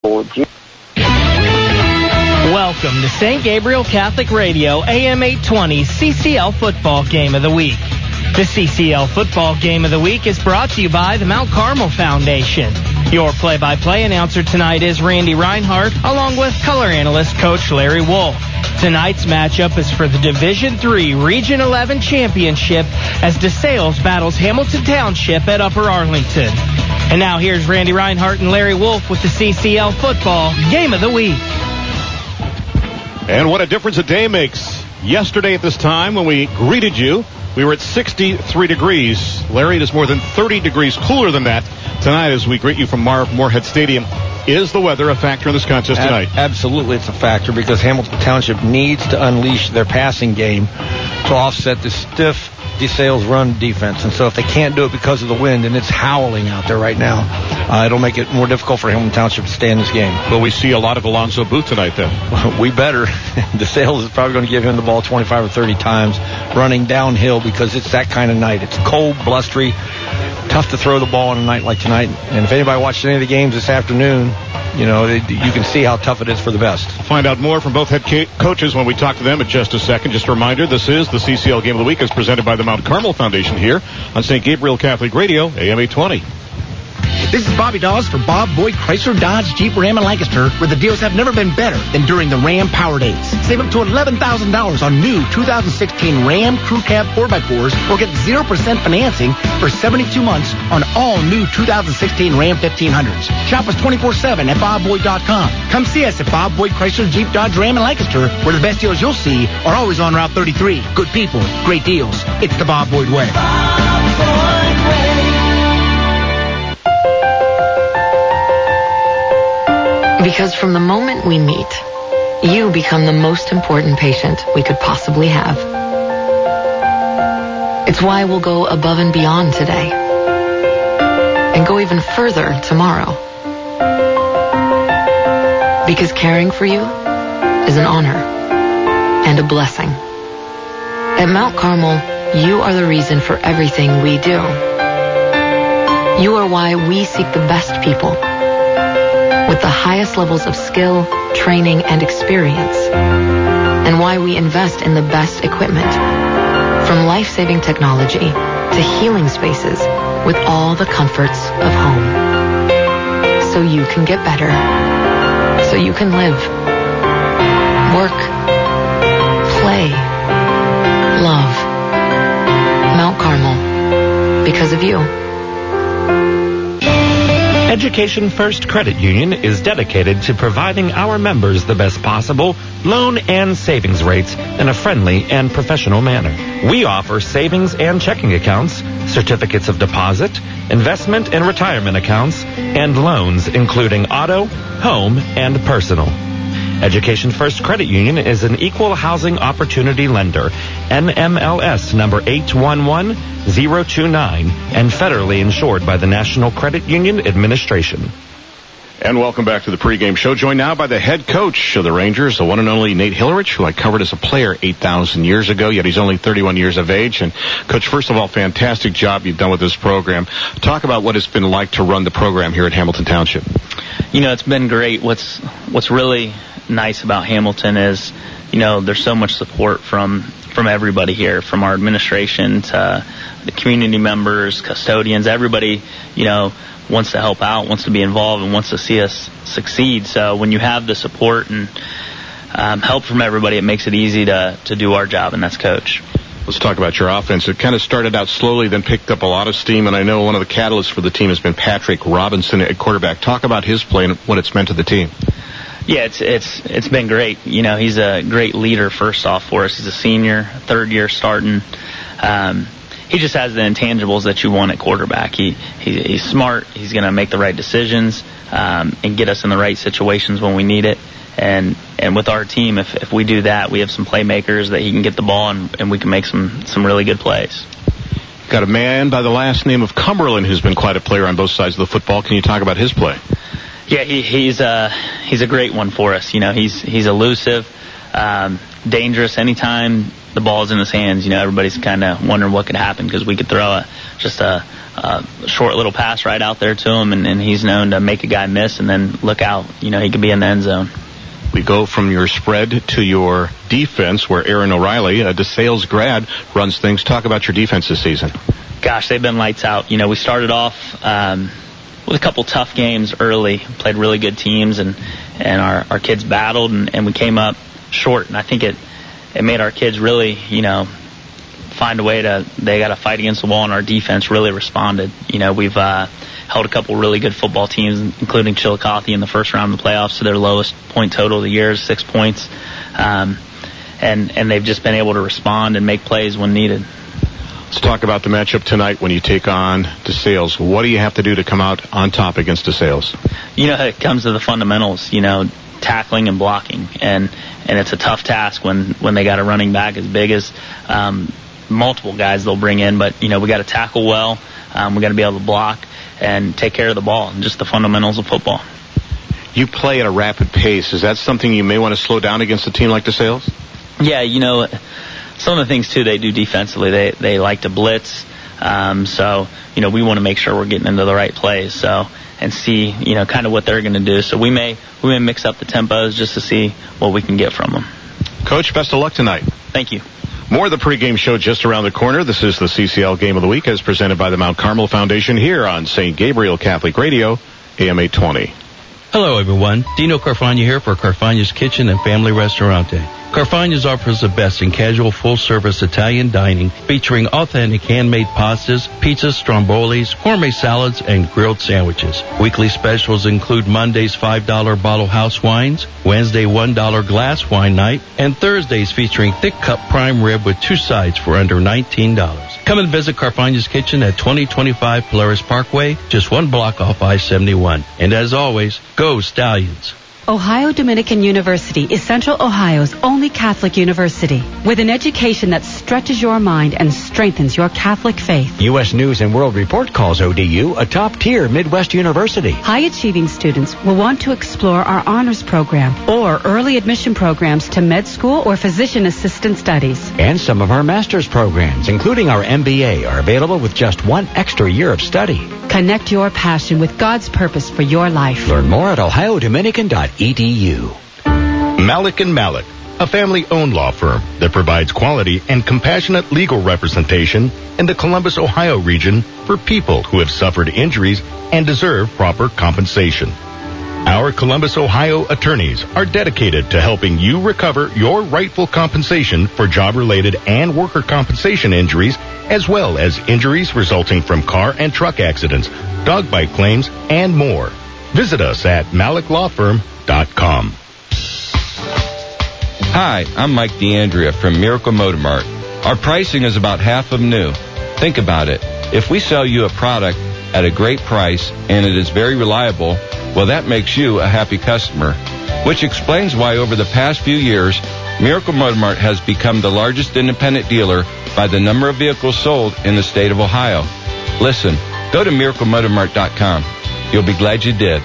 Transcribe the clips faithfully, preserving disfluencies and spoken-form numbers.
Welcome to Saint Gabriel Catholic Radio, A M eight twenty, C C L Football Game of the Week. The C C L Football Game of the Week is brought to you by the Mount Carmel Foundation. Your play-by-play announcer tonight is Randy Reinhardt, along with color analyst Coach Larry Wolf. Tonight's matchup is for the Division three Region eleven Championship as DeSales battles Hamilton Township at Upper Arlington. And now here's Randy Reinhardt and Larry Wolf with the C C L Football Game of the Week. And what a difference a day makes. Yesterday at this time when we greeted you, we were at sixty-three degrees. Larry, it is more than thirty degrees cooler than that tonight as we greet you from Marv Moorhead Stadium. Is the weather a factor in this contest tonight? Ab- absolutely, it's a factor because Hamilton Township needs to unleash their passing game to offset the stiff DeSales run defense. And so if they can't do it because of the wind, and it's howling out there right now, uh, it'll make it more difficult for Hamilton Township to stay in this game. Will we see a lot of Alonzo Booth tonight then? We better. DeSales is probably going to give him the ball twenty-five or thirty times running downhill because it's that kind of night. It's cold, blustery, tough to throw the ball on a night like tonight. And if anybody watched any of the games this afternoon, you know, they, you can see how tough it is for the best. Find out more from both head ca- coaches when we talk to them in just a second. Just a reminder, this is the C C L Game of the Week as presented by the Mount Carmel Foundation here on Saint Gabriel Catholic Radio, A M eight twenty. This is Bobby Dawes for Bob Boyd Chrysler Dodge Jeep Ram and Lancaster, where the deals have never been better than during the Ram Power Days. Save up to eleven thousand dollars on new two thousand sixteen Ram Crew Cab four by fours or get zero percent financing for seventy-two months on all new two thousand sixteen Ram fifteen hundreds. Shop us twenty-four seven at bob boyd dot com. Come see us at Bob Boyd Chrysler Jeep Dodge Ram and Lancaster, where the best deals you'll see are always on Route thirty-three. Good people, great deals. It's the Bob Boyd way. Bob Boyd way. Because from the moment we meet, you become the most important patient we could possibly have. It's why we'll go above and beyond today and go even further tomorrow. Because caring for you is an honor and a blessing. At Mount Carmel, you are the reason for everything we do. You are why we seek the best people with the highest levels of skill, training, and experience, and why we invest in the best equipment, from life-saving technology to healing spaces with all the comforts of home. So you can get better, so you can live, work, play, love. Mount Carmel, because of you. Education First Credit Union is dedicated to providing our members the best possible loan and savings rates in a friendly and professional manner. We offer savings and checking accounts, certificates of deposit, investment and retirement accounts, and loans including auto, home, and personal. Education First Credit Union is an equal housing opportunity lender, N M L S number eight one one zero two nine, and federally insured by the National Credit Union Administration. And welcome back to the pregame show. Joined now by the head coach of the Rangers, the one and only Nate Hillerich, who I covered as a player eight thousand years ago, yet he's only thirty-one years of age. And, Coach, first of all, fantastic job you've done with this program. Talk about what it's been like to run the program here at Hamilton Township. You know, it's been great. What's what's really nice about Hamilton is, you know, there's so much support from from everybody here, from our administration to the community members, custodians, everybody, you know, wants to help out, wants to be involved, and wants to see us succeed. So when you have the support and um, help from everybody, it makes it easy to, to do our job, and that's coach. Let's talk about your offense. It kind of started out slowly, then picked up a lot of steam, and I know one of the catalysts for the team has been Patrick Robinson at quarterback. Talk about his play and what it's meant to the team. Yeah, it's it's it's been great. You know, he's a great leader, first off, for us. He's a senior, third year starting. Um, he just has the intangibles that you want at quarterback. He, he he's smart. He's going to make the right decisions um, and get us in the right situations when we need it. And and with our team, if if we do that, we have some playmakers that he can get the ball and, and we can make some some really good plays. Got a man by the last name of Cumberland who's been quite a player on both sides of the football. Can you talk about his play? Yeah, he, he's a he's a great one for us. You know, he's he's elusive, um, dangerous. Anytime the ball's in his hands, you know, everybody's kind of wondering what could happen because we could throw a just a, a short little pass right out there to him, and, and he's known to make a guy miss and then look out. You know, he could be in the end zone. We go from your spread to your defense, where Aaron O'Reilly, a DeSales grad, runs things. Talk about your defense this season. Gosh, they've been lights out. You know, we started off um, with a couple tough games early, played really good teams, and, and our, our kids battled, and, and we came up short. And I think it, it made our kids really, you know, find a way to, they got to fight against the wall, and our defense really responded. You know, we've uh, held a couple really good football teams, including Chillicothe in the first round of the playoffs, to their lowest point total of the year, six points. Um, and, and they've just been able to respond and make plays when needed. Let's talk about the matchup tonight when you take on DeSales. What do you have to do to come out on top against DeSales? You know, it comes to the fundamentals, you know, tackling and blocking. And, and it's a tough task when, when they got a running back as big as um, multiple guys they'll bring in. But, you know, we got to tackle well. Um, we got to be able to block and take care of the ball, and just the fundamentals of football. You play at a rapid pace. Is that something you may want to slow down against a team like DeSales? Yeah, you know, some of the things, too, they do defensively. They they like to blitz. Um, so, you know, we want to make sure we're getting into the right plays. So, and see, you know, kind of what they're going to do. So we may we may mix up the tempos just to see what we can get from them. Coach, best of luck tonight. Thank you. More of the pregame show just around the corner. This is the C C L Game of the Week as presented by the Mount Carmel Foundation here on Saint Gabriel Catholic Radio, A M eight twenty. Hello, everyone. Dino Carfagna here for Carfagna's Kitchen and Family Restaurante. Carfagna's offers the best in casual, full-service Italian dining, featuring authentic handmade pastas, pizzas, strombolis, gourmet salads, and grilled sandwiches. Weekly specials include Monday's five dollar bottle house wines, Wednesday one dollar glass wine night, and Thursdays featuring thick cup prime rib with two sides for under nineteen dollars. Come and visit Carfagna's Kitchen at twenty twenty-five Polaris Parkway, just one block off I seventy-one. And as always, go Stallions. Ohio Dominican University is Central Ohio's only Catholic university with an education that stretches your mind and strengthens your Catholic faith. U S News and World Report calls O D U a top-tier Midwest university. High-achieving students will want to explore our honors program or early admission programs to med school or physician assistant studies. And some of our master's programs, including our M B A, are available with just one extra year of study. Connect your passion with God's purpose for your life. Learn more at ohio dominican dot e d u. Malik and Malik, a family-owned law firm that provides quality and compassionate legal representation in the Columbus, Ohio region for people who have suffered injuries and deserve proper compensation. Our Columbus, Ohio attorneys are dedicated to helping you recover your rightful compensation for job-related and worker compensation injuries, as well as injuries resulting from car and truck accidents, dog bite claims, and more. Visit us at malik law firm dot com. Hi, I'm Mike DeAndrea from Miracle Motor Mart. Our pricing is about half of new. Think about it. If we sell you a product at a great price and it is very reliable, well, that makes you a happy customer, which explains why over the past few years, Miracle Motor Mart has become the largest independent dealer by the number of vehicles sold in the state of Ohio. Listen, go to miracle motor mart dot com. You'll be glad you did.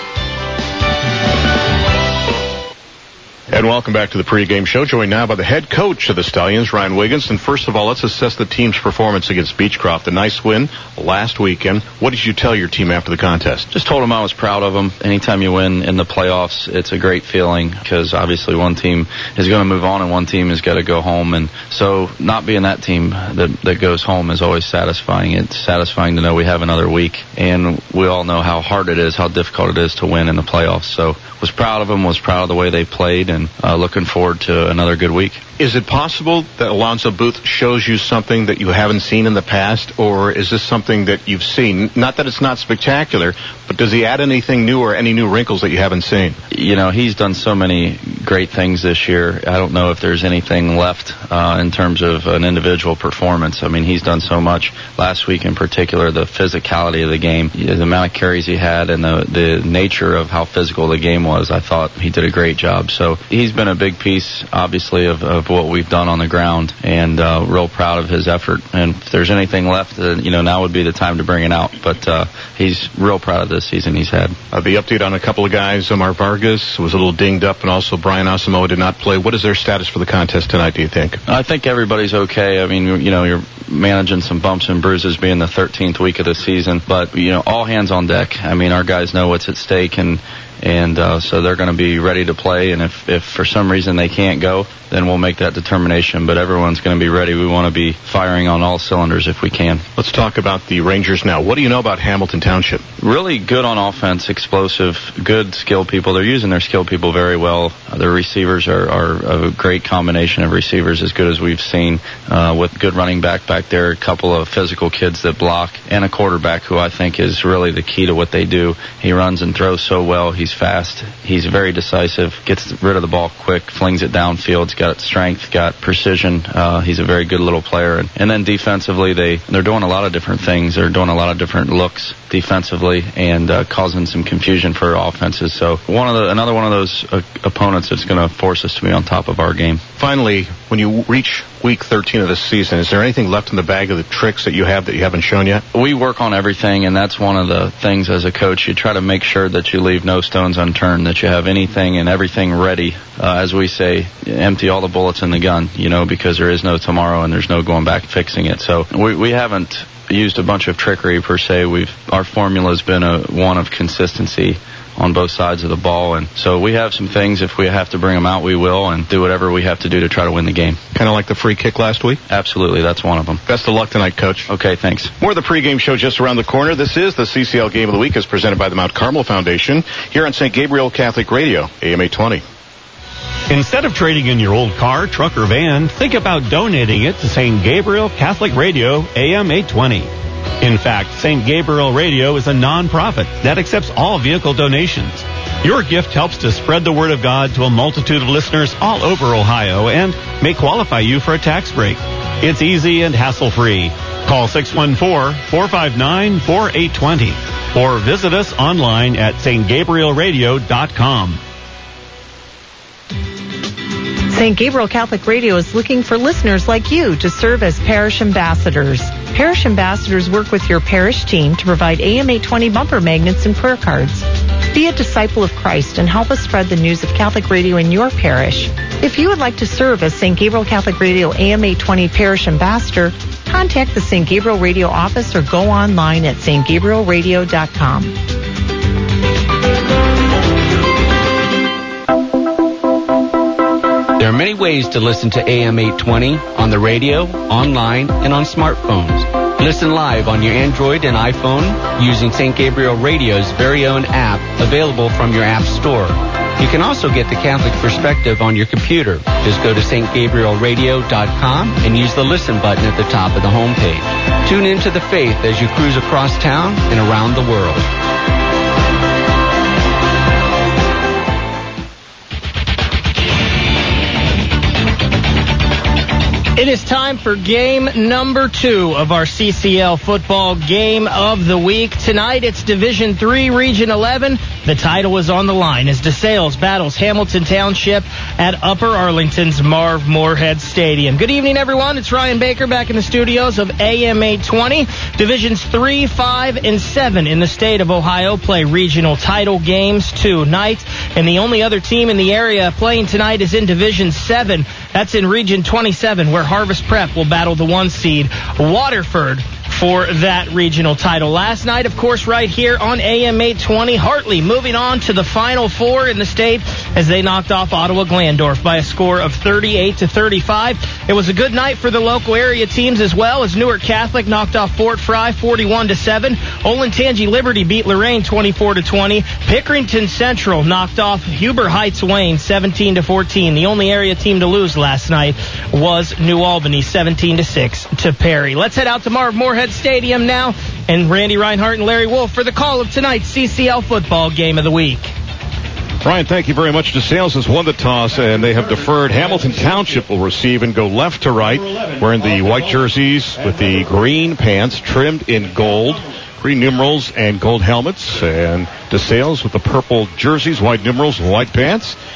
And welcome back to the pregame show, joined now by the head coach of the Stallions, Ryan Wiggins. And first of all, let's assess the team's performance against Beechcroft. A nice win last weekend. What did you tell your team after the contest? Just told them I was proud of them. Anytime you win in the playoffs, it's a great feeling because obviously one team is going to move on and one team is going to go home. And so not being that team that, that goes home is always satisfying. It's satisfying to know we have another week. And we all know how hard it is, how difficult it is to win in the playoffs. So was proud of them, was proud of the way they played, and uh, looking forward to another good week. Is it possible that Alonzo Booth shows you something that you haven't seen in the past, or is this something that you've seen? Not that it's not spectacular, but does he add anything new or any new wrinkles that you haven't seen? You know, he's done so many great things this year. I don't know if there's anything left uh, in terms of an individual performance. I mean, he's done so much. Last week in particular, the physicality of the game, the amount of carries he had, and the, the nature of how physical the game was, I thought he did a great job. So he's he's been a big piece, obviously, of, of what we've done on the ground, and uh, real proud of his effort. And if there's anything left, uh, you know, now would be the time to bring it out. But uh, he's real proud of this season he's had. Uh, the update on a couple of guys, Omar Vargas was a little dinged up, and also Brian Asamoah did not play. What is their status for the contest tonight, do you think? I think everybody's okay. I mean, you know, you're managing some bumps and bruises being the thirteenth week of the season, but, you know, all hands on deck. I mean, our guys know what's at stake, and and uh, so they're going to be ready to play, and if, if for some reason they can't go, then we'll make that determination, but everyone's going to be ready. We want to be firing on all cylinders if we can. Let's talk about the Rangers now. What do you know about Hamilton Township? Really good on offense, explosive, good skilled people. They're using their skilled people very well. Uh, their receivers are, are a great combination of receivers, as good as we've seen, uh, with good running back back there, a couple of physical kids that block, and a quarterback who I think is really the key to what they do. He runs and throws so well. He's fast. He's very decisive, gets rid of the ball quick, flings it downfield. He's got strength, got precision. Uh, he's a very good little player. And, and then defensively, they, they're doing a lot of different things. They're doing a lot of different looks defensively and uh, causing some confusion for offenses. So one of the another one of those uh, opponents that's going to force us to be on top of our game. Finally, when you reach week thirteen of the season, is there anything left in the bag of the tricks that you have that you haven't shown yet? We work on everything, and that's one of the things as a coach. You try to make sure that you leave no stones unturned, that you have anything and everything ready. Uh, as we say, empty all the bullets in the gun, you know, because there is no tomorrow and there's no going back and fixing it. So we, we haven't used a bunch of trickery per se. We've our formula has been a one of consistency on both sides of the ball, and so we have some things. If we have to bring them out, we will, and do whatever we have to do to try to win the game. Kind of like the free kick last week? Absolutely, that's one of them. Best of luck tonight, Coach. Okay, thanks. More of the pregame show just around the corner. This is the C C L Game of the Week, as presented by the Mount Carmel Foundation here on Saint Gabriel Catholic Radio, A M eight twenty. Instead of trading in your old car, truck, or van, think about donating it to Saint Gabriel Catholic Radio, A M eight twenty. In fact, Saint Gabriel Radio is a non-profit that accepts all vehicle donations. Your gift helps to spread the word of God to a multitude of listeners all over Ohio and may qualify you for a tax break. It's easy and hassle-free. Call six one four, four five nine, four eight two zero or visit us online at s t gabriel radio dot com. Saint Gabriel Catholic Radio is looking for listeners like you to serve as parish ambassadors. Parish ambassadors work with your parish team to provide A M eight twenty bumper magnets and prayer cards. Be a disciple of Christ and help us spread the news of Catholic radio in your parish. If you would like to serve as Saint Gabriel Catholic Radio A M eight twenty parish ambassador, contact the Saint Gabriel Radio office or go online at s t gabriel radio dot com. There are many ways to listen to A M eight twenty on the radio, online, and on smartphones. Listen live on your Android and iPhone using Saint Gabriel Radio's very own app available from your app store. You can also get the Catholic perspective on your computer. Just go to s t gabriel radio dot com and use the listen button at the top of the homepage. Tune into the faith as you cruise across town and around the world. It is time for game number two of our C C L football game of the week. Tonight, it's Division three, Region eleven. The title is on the line as DeSales battles Hamilton Township at Upper Arlington's Marv Moorhead Stadium. Good evening, everyone. It's Ryan Baker back in the studios of A M eight twenty. Divisions three, five, and seven in the state of Ohio play regional title games tonight. And the only other team in the area playing tonight is in Division seven. That's in Region twenty-seven, where Harvest Prep will battle the one seed Waterford for that regional title. Last night, of course, right here on A M eight twenty, Hartley moving on to the Final Four in the state as they knocked off Ottawa Glandorf by a score of thirty-eight to thirty-five. It was a good night for the local area teams as well, as Newark Catholic knocked off Fort Fry forty-one to seven. Olentangy Liberty beat Lorraine twenty-four to twenty. Pickerington Central knocked off Huber Heights Wayne seventeen to fourteen. The only area team to lose last night was New Albany seventeen to six to Perry. Let's head out to Marv Moorhead Stadium now, and Randy Reinhardt and Larry Wolf for the call of tonight's C C L football game of the week. Ryan, thank you very much. DeSales has won the toss, and they have deferred. Hamilton Township will receive and go left to right, wearing the white jerseys with the green pants trimmed in gold, green numerals and gold helmets, and DeSales with the purple jerseys, white numerals, and white pants.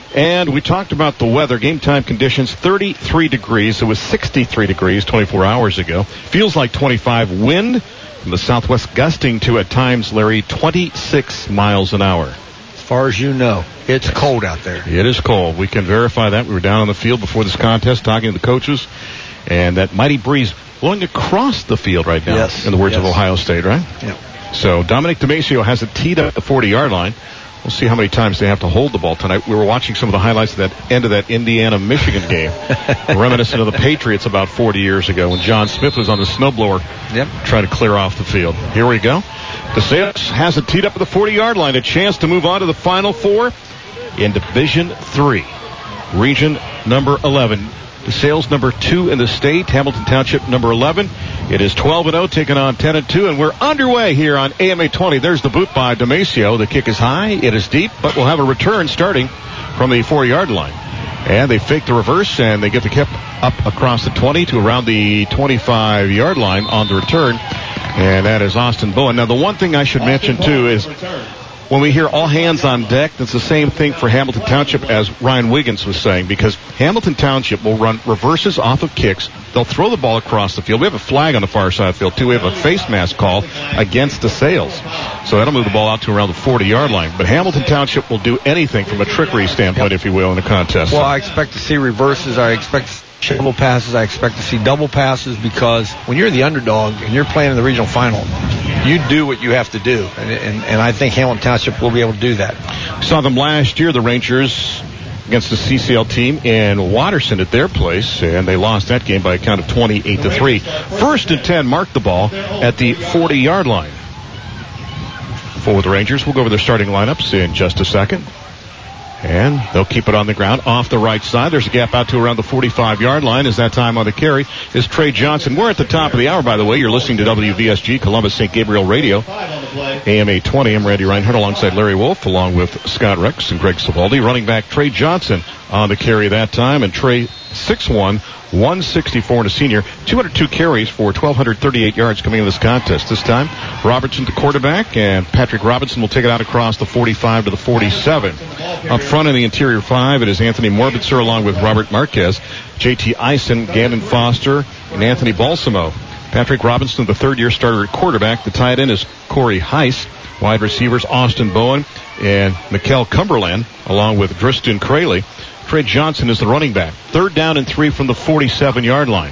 And we talked about the weather, game time conditions, thirty-three degrees. It was sixty-three degrees twenty-four hours ago. Feels like twenty-five. Wind from the southwest gusting to, at times, Larry, twenty-six miles an hour. As far as you know, it's cold out there. It is cold. We can verify that. We were down on the field before this contest talking to the coaches, and that mighty breeze blowing across the field right now, yes. in the words yes. of Ohio State, right? Yeah. So Dominic DeMacio has it teed up at the forty-yard line. We'll see how many times they have to hold the ball tonight. We were watching some of the highlights of that end of that Indiana-Michigan game, reminiscent of the Patriots about forty years ago when John Smith was on the snowblower yep. trying to clear off the field. Here we go. DeSales has it teed up at the forty-yard line. A chance to move on to the Final Four in Division three. Region number eleven. DeSales number two in the state. Hamilton Township number eleven. It is twelve and oh, taking on ten and two, and we're underway here on A M eight twenty. There's the boot by DeMacio. The kick is high. It is deep, but we'll have a return starting from the four-yard line. And they fake the reverse, and they get the kick up across the twenty to around the twenty-five-yard line on the return. And that is Austin Bowen. Now, the one thing I should mention, too, is when we hear all hands on deck, that's the same thing for Hamilton Township as Ryan Wiggins was saying, because Hamilton Township will run reverses off of kicks. They'll throw the ball across the field. We have a flag on the far side of the field, too. We have a face mask call against DeSales. So that'll move the ball out to around the forty-yard line. But Hamilton Township will do anything from a trickery standpoint, if you will, in the contest. Well, I expect to see reverses. I expect to see double passes. I expect to see double passes because when you're the underdog and you're playing in the regional final, you do what you have to do. And, and, and I think Hamilton Township will be able to do that. We saw them last year, the Rangers, against the C C L team in Watterson at their place, and they lost that game by a count of twenty-eight to three. First and ten marked the ball at the forty-yard line. For the Rangers, we'll go over their starting lineups in just a second. And they'll keep it on the ground off the right side. There's a gap out to around the forty-five-yard line as that time on the carry is Trey Johnson. We're at the top of the hour, by the way. You're listening to W V S G, Columbus Saint Gabriel Radio, A M eight twenty. I'm Randy Reinhardt alongside Larry Wolf, along with Scott Rex and Greg Savaldi. Running back Trey Johnson on the carry that time. And Trey, six one, one sixty-four, and a senior. two hundred two carries for one thousand two hundred thirty-eight yards coming into this contest. This time, Robertson the quarterback, and Patrick Robinson will take it out across the forty-five to the forty-seven. Up front in the interior five, it is Anthony Morbitzer along with Robert Marquez, J T Eisen, Gannon Foster, and Anthony Balsamo. Patrick Robinson, the third-year starter at quarterback. The tight end is Corey Heiss. Wide receivers Austin Bowen and Mikkel Cumberland, along with Driston Crayley. Trey Johnson is the running back. Third down and three from the forty-seven-yard line.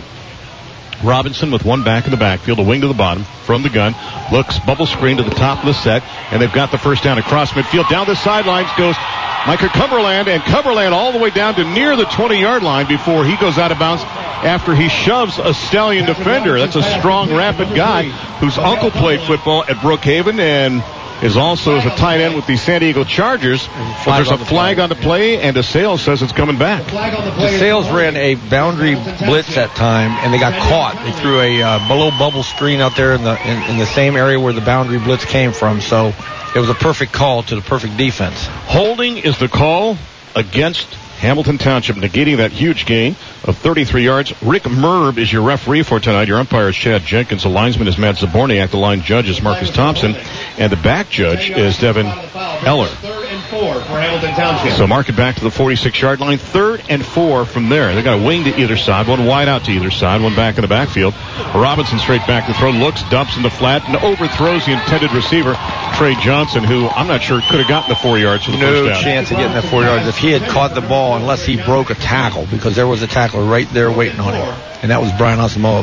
Robinson with one back in the backfield, a wing to the bottom from the gun. Looks bubble screen to the top of the set, and they've got the first down across midfield. Down the sidelines goes Micah Cumberland, and Cumberland all the way down to near the twenty-yard line before he goes out of bounds after he shoves a Stallion defender. That's a strong, rapid guy whose uncle played football at Brookhaven and is also as a tight end with the San Diego Chargers. Well, there's a flag on the play, and DeSales says it's coming back. DeSales ran a boundary blitz that time, and they got caught. They threw a uh, below bubble screen out there in the in, in the same area where the boundary blitz came from. So it was a perfect call to the perfect defense. Holding is the call against Hamilton Township, negating that huge gain of thirty-three yards. Rick Merb is your referee for tonight. Your umpire is Chad Jenkins. The linesman is Matt Zaborniak. The line judge is Marcus Thompson. And the back judge is Devin Eller. Third and four for Hamilton Township. So mark it back to the forty-six-yard line. Third and four from there. They got a wing to either side, one wide out to either side, one back in the backfield. Robinson straight back to throw, looks, dumps in the flat, and overthrows the intended receiver, Trey Johnson, who I'm not sure could have gotten the four yards for the no first down. No chance of getting that four yards if he had caught the ball, unless he broke a tackle, because there was a tackler right there waiting on him, and that was Brian Asamoah.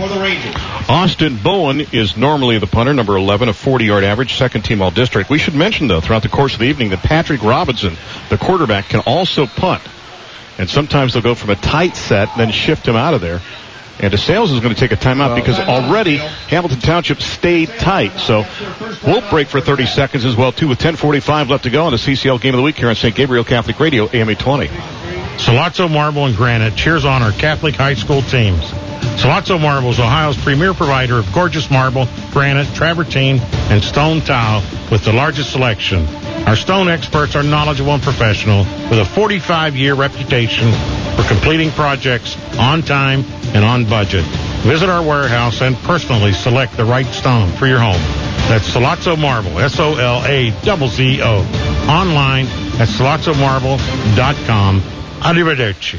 Austin Bowen is normally the punter, number eleven, a forty-yard average, second team all-district. We should mention, though, throughout the course of the evening that Patrick Robinson, the quarterback, can also punt. And sometimes they'll go from a tight set and then shift him out of there. And DeSales is going to take a timeout because already Hamilton Township stayed tight. So we'll break for thirty seconds as well, too, with ten forty-five left to go on the C C L Game of the Week here on Saint Gabriel Catholic Radio, A M eight twenty. Sollozzo Marble and Granite cheers on our Catholic high school teams. Sollozzo Marble is Ohio's premier provider of gorgeous marble, granite, travertine, and stone tile with the largest selection. Our stone experts are knowledgeable and professional with a forty-five-year reputation for completing projects on time and on budget. Visit our warehouse and personally select the right stone for your home. That's Sollozzo Marble, S O L A Z Z O. Online at sollozzo marble dot com Arrivederci.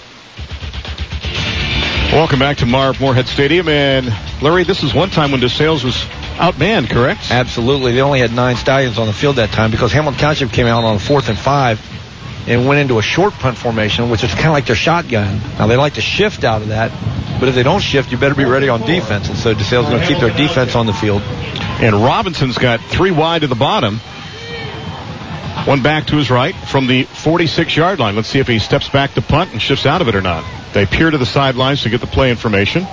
Welcome back to Marv Moorhead Stadium. And, Larry, this is one time when DeSales was outmanned, correct? Absolutely. They only had nine Stallions on the field that time because Hamilton Township came out on fourth and five and went into a short punt formation, which is kind of like their shotgun. Now, they like to shift out of that, but if they don't shift, you better be ready on defense. And so DeSales is going to keep their defense on the field. And Robinson's got three wide to the bottom. One back to his right from the forty-six-yard line. Let's see if he steps back to punt and shifts out of it or not. They peer to the sidelines to get the play information.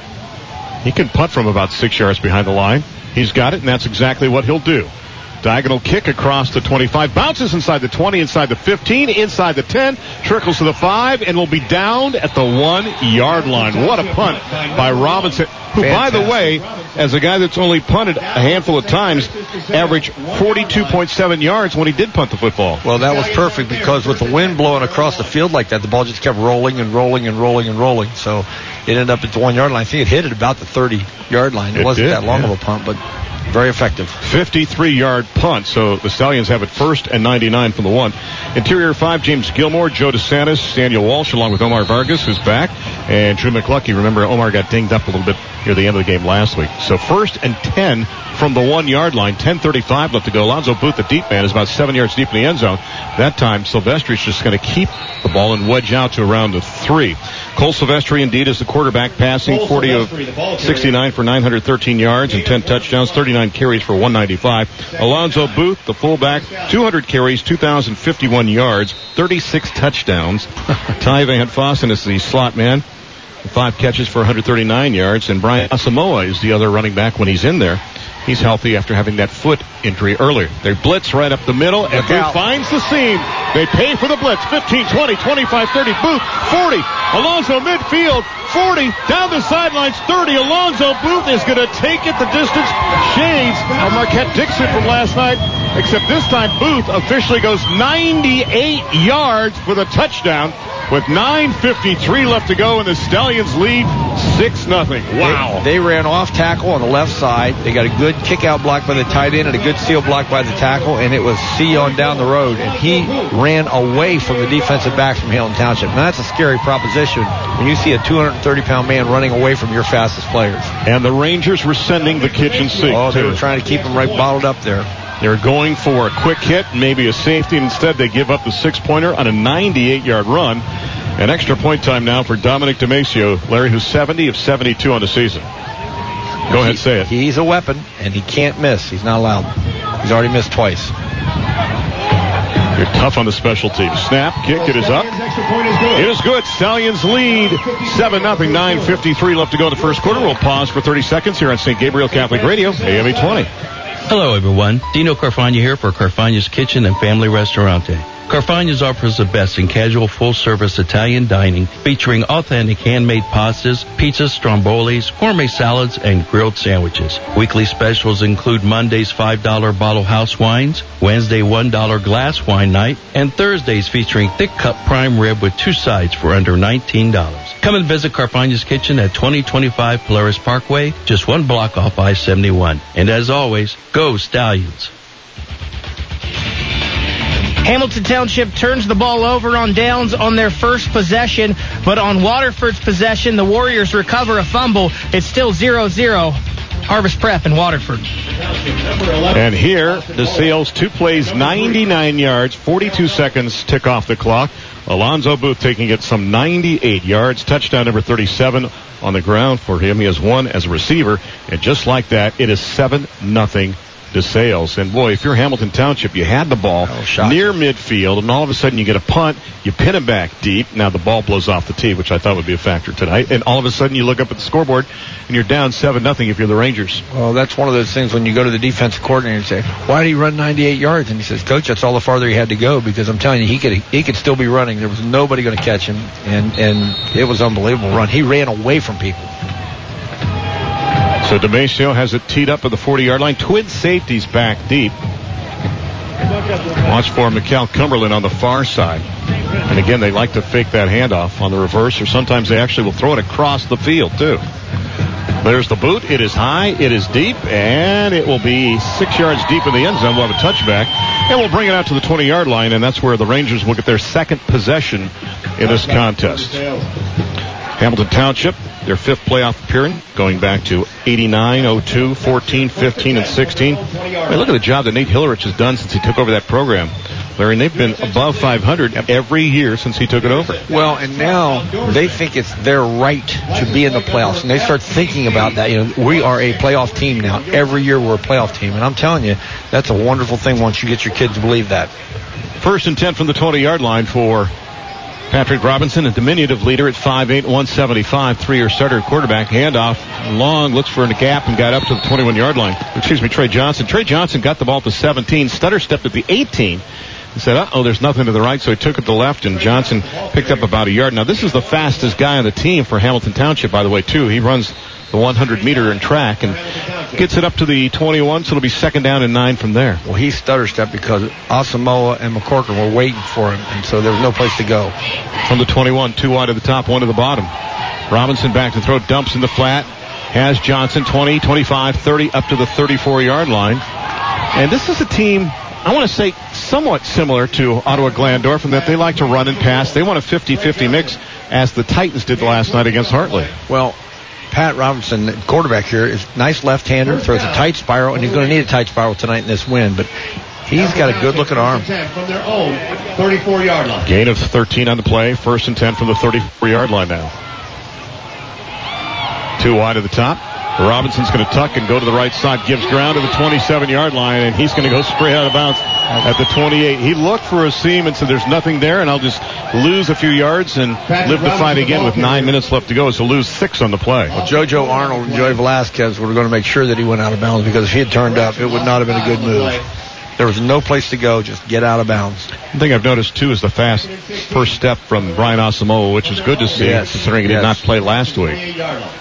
He can punt from about six yards behind the line. He's got it, and that's exactly what he'll do. Diagonal kick across the twenty-five. Bounces inside the twenty, inside the fifteen, inside the ten. Trickles to the five, and will be downed at the one-yard line. What a punt by Robinson, who, by the way, as a guy that's only punted a handful of times, averaged forty-two point seven yards when he did punt the football. Well, that was perfect because with the wind blowing across the field like that, the ball just kept rolling and rolling and rolling and rolling. So it ended up at the one-yard line. I think it hit at about the thirty-yard line. It, it wasn't did, that long yeah. of a punt, but very effective. fifty-three-yard punt, so the Stallions have it first and ninety-nine from the one. Interior five, James Gilmore, Joe DeSantis, Daniel Walsh, along with Omar Vargas, who's back, and Drew McCluskey. Remember, Omar got dinged up a little bit near the end of the game last week. So first and ten from the one-yard line, ten thirty-five left to go. Alonzo Booth, the deep man, is about seven yards deep in the end zone. That time, Silvestri is just going to keep the ball and wedge out to around the three. Cole Silvestri, indeed, is the quarterback, passing forty of sixty-nine for nine hundred thirteen yards and ten touchdowns, thirty-nine carries for one ninety-five. Alonzo Booth, the fullback, two hundred carries, two thousand fifty-one yards, thirty-six touchdowns. Ty Van Fossen is the slot man, five catches for one hundred thirty-nine yards, and Brian Asamoah is the other running back when he's in there. He's healthy after having that foot injury earlier. They blitz right up the middle, and Look Booth out. finds the seam. They pay for the blitz. fifteen, twenty, twenty-five, thirty. Booth, forty. Alonzo midfield, forty. Down the sidelines, thirty. Alonzo Booth is going to take it the distance. Shades of Marquette Dixon from last night, except this time Booth officially goes ninety-eight yards for the touchdown with nine fifty-three left to go, and the Stallions lead six nothing. Wow. They, they ran off tackle on the left side. They got a good kick out block by the tight end and a good seal block by the tackle, and it was C on down the road, and he ran away from the defensive backs from Hamilton Township. Now that's a scary proposition when you see a two hundred thirty pound man running away from your fastest players. And the Rangers were sending the kitchen sink. Oh, they too. were trying to keep him right bottled up there. They're going for a quick hit, maybe a safety, and instead they give up the six-pointer on a ninety-eight yard run. An extra point time now for Dominic DeMacio, Larry, who's seventy of seventy-two on the season. Go ahead, say it. He's a weapon, and he can't miss. He's not allowed. He's already missed twice. You're tough on the special teams. Snap, kick, it is up. It is good. Stallions lead seven nothing, nine fifty-three left to go in the first quarter. We'll pause for thirty seconds here on Saint Gabriel Catholic Radio, A M eight twenty. Hello, everyone. Dino Carfagna here for Carfagna's Kitchen and Family Restaurante. Carfagna's offers the best in casual full-service Italian dining, featuring authentic handmade pastas, pizzas, strombolis, gourmet salads, and grilled sandwiches. Weekly specials include Monday's five dollar bottle house wines, Wednesday one dollar glass wine night, and Thursdays featuring thick cut prime rib with two sides for under nineteen dollars. Come and visit Carfagna's Kitchen at twenty twenty-five Polaris Parkway, just one block off I seventy-one. And as always, go Stallions. Hamilton Township turns the ball over on downs on their first possession, but on Waterford's possession, the Warriors recover a fumble. It's still zero zero. Harvest Prep in Waterford. And here, DeSales, two plays, ninety-nine yards, forty-two seconds, tick off the clock. Alonzo Booth taking it some ninety-eight yards. Touchdown number thirty-seven on the ground for him. He has one as a receiver. And just like that, it is seven nothing. DeSales. And boy, if you're Hamilton Township, you had the ball near midfield, and all of a sudden you get a punt, you pin it back deep. Now the ball blows off the tee, which I thought would be a factor tonight. And all of a sudden you look up at the scoreboard and you're down seven nothing if you're the Rangers. Well, that's one of those things when you go to the defensive coordinator and say, why did he run ninety-eight yards? And he says, Coach, that's all the farther he had to go, because I'm telling you, he could he could still be running. There was nobody going to catch him, and, and it was an unbelievable run. He ran away from people. So DeMacio has it teed up at the forty-yard line. Twin safeties back deep. Watch for Mikal Cumberland on the far side. And again, they like to fake that handoff on the reverse, or sometimes they actually will throw it across the field, too. There's the boot. It is high. It is deep. And it will be six yards deep in the end zone. We'll have a touchback. And we'll bring it out to the twenty-yard line. And that's where the Rangers will get their second possession in this contest. Hamilton Township, their fifth playoff appearance, going back to eighty-nine, oh two, fourteen, fifteen, and sixteen. I mean, look at the job that Nate Hillerich has done since he took over that program. Larry, and they've been above five hundred every year since he took it over. Well, and now they think it's their right to be in the playoffs, and they start thinking about that. You know, we are a playoff team now. Every year we're a playoff team, and I'm telling you, that's a wonderful thing once you get your kids to believe that. First and ten from the twenty-yard line for Patrick Robinson, a diminutive leader at five eight, one seventy-five, three-year starter quarterback. Handoff, long, looks for a gap and got up to the twenty-one-yard line. Excuse me, Trey Johnson. Trey Johnson got the ball to seventeen, stutter stepped at the eighteen. He said, uh-oh, there's nothing to the right, so he took it to the left, and Johnson picked up about a yard. Now, this is the fastest guy on the team for Hamilton Township, by the way, too. He runs the one hundred meter in track and gets it up to the twenty-one, so it'll be second down and nine from there. Well, he stutter stepped because Asamoah and McCorker were waiting for him, and so there was no place to go. From the twenty-one, two wide at the top, one to the bottom. Robinson back to throw, dumps in the flat. Has Johnson twenty, twenty-five, thirty, up to the thirty-four-yard line. And this is a team, I want to say, somewhat similar to Ottawa Glandorf in that they like to run and pass. They want a fifty-fifty mix, as the Titans did last night against Hartley. Well, Pat Robinson, the quarterback here, is nice left-hander, throws a tight spiral, and he's going to need a tight spiral tonight in this win, but he's got a good-looking arm. From their own thirty-four-yard line. Gain of thirteen on the play. First and ten from the thirty-four-yard line now. Two wide at the top. Robinson's going to tuck and go to the right side, gives ground to the twenty-seven-yard line, and he's going to go straight out of bounds at the twenty-eight. He looked for a seam and said, there's nothing there, and I'll just lose a few yards and live to fight again with nine minutes left to go. So lose six on the play. Well, JoJo Arnold and Joey Velasquez were going to make sure that he went out of bounds, because if he had turned up, it would not have been a good move. There was no place to go, just get out of bounds. The thing I've noticed, too, is the fast first step from Brian Asamoah, which is good to see, yes, considering he yes. did not play last week.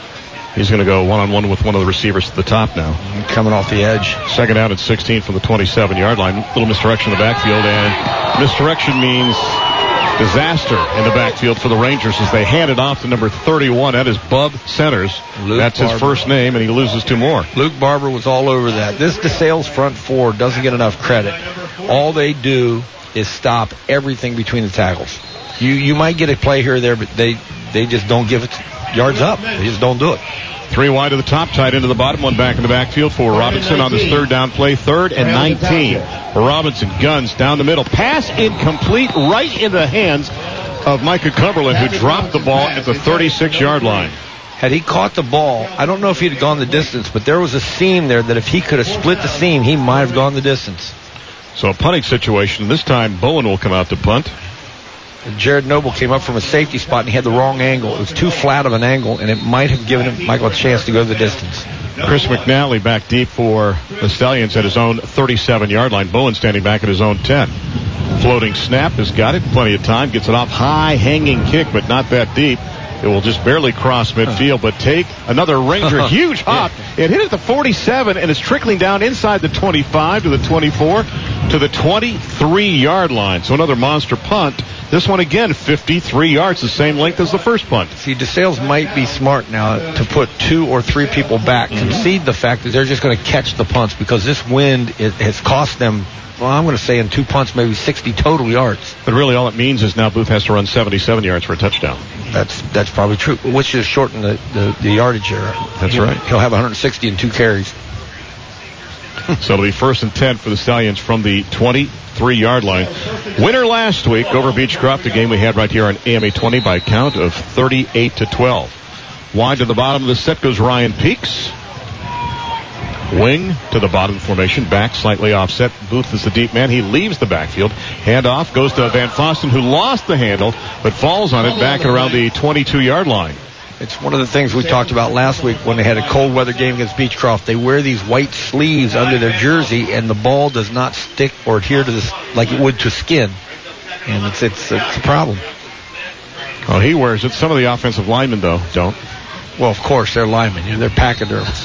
He's going to go one-on-one with one of the receivers at the top now. Coming off the edge. Second down at sixteen from the twenty-seven-yard line. Little misdirection in the backfield, and misdirection means disaster in the backfield for the Rangers as they hand it off to number thirty-one. That is Bub Centers. Luke That's Barber. his first name, and he loses two more. Luke Barber was all over that. This DeSales front four doesn't get enough credit. All they do is stop everything between the tackles. You you might get a play here or there, but they, they just don't give it yards up. They just don't do it. Three wide to the top, tight into the bottom, one back in the backfield for Robinson on this third down play. Third and nineteen. Robinson guns down the middle. Pass incomplete, right in the hands of Micah Cumberland, who dropped the ball at the thirty-six-yard line. Had he caught the ball, I don't know if he'd have gone the distance, but there was a seam there that if he could have split the seam, he might have gone the distance. So a punting situation. This time Bowen will come out to punt. Jared Noble came up from a safety spot and he had the wrong angle. It was too flat of an angle, and it might have given him Michael a chance to go the distance. Chris McNally back deep for the Stallions at his own thirty-seven-yard line. Bowen standing back at his own ten. Floating snap has got it. Plenty of time. Gets it off. High hanging kick, but not that deep. It will just barely cross midfield, but take another Ranger. Huge hop. It hit at the forty-seven, and it's trickling down inside the twenty-five to the twenty-four to the twenty-three-yard line. So another monster punt. This one again, fifty-three yards, the same length as the first punt. See, DeSales might be smart now to put two or three people back. Mm-hmm. Concede the fact that they're just going to catch the punts, because this wind it has cost them, well, I'm going to say in two punts, maybe sixty total yards. But really all it means is now Booth has to run seventy-seven yards for a touchdown. That's that's probably true, which is shorten the, the, the yardage here. That's he'll, right. He'll have one hundred sixty in two carries. So it'll be first and ten for the Stallions from the twenty-three-yard line. Winner last week over Beechcroft, the game we had right here on A M eight twenty by a count of thirty-eight to twelve. Wide to the bottom of the set goes Ryan Peaks. Wing to the bottom formation, back slightly offset. Booth is the deep man. He leaves the backfield. Handoff goes to Van Fosten, who lost the handle, but falls on it back at around the twenty-two-yard line. It's one of the things we talked about last week when they had a cold weather game against Beechcroft. They wear these white sleeves under their jersey, and the ball does not stick or adhere to this like it would to skin. And it's it's it's a problem. Oh, he wears it. Some of the offensive linemen, though, don't. Well, of course, they're linemen. You know, they're pachyderms.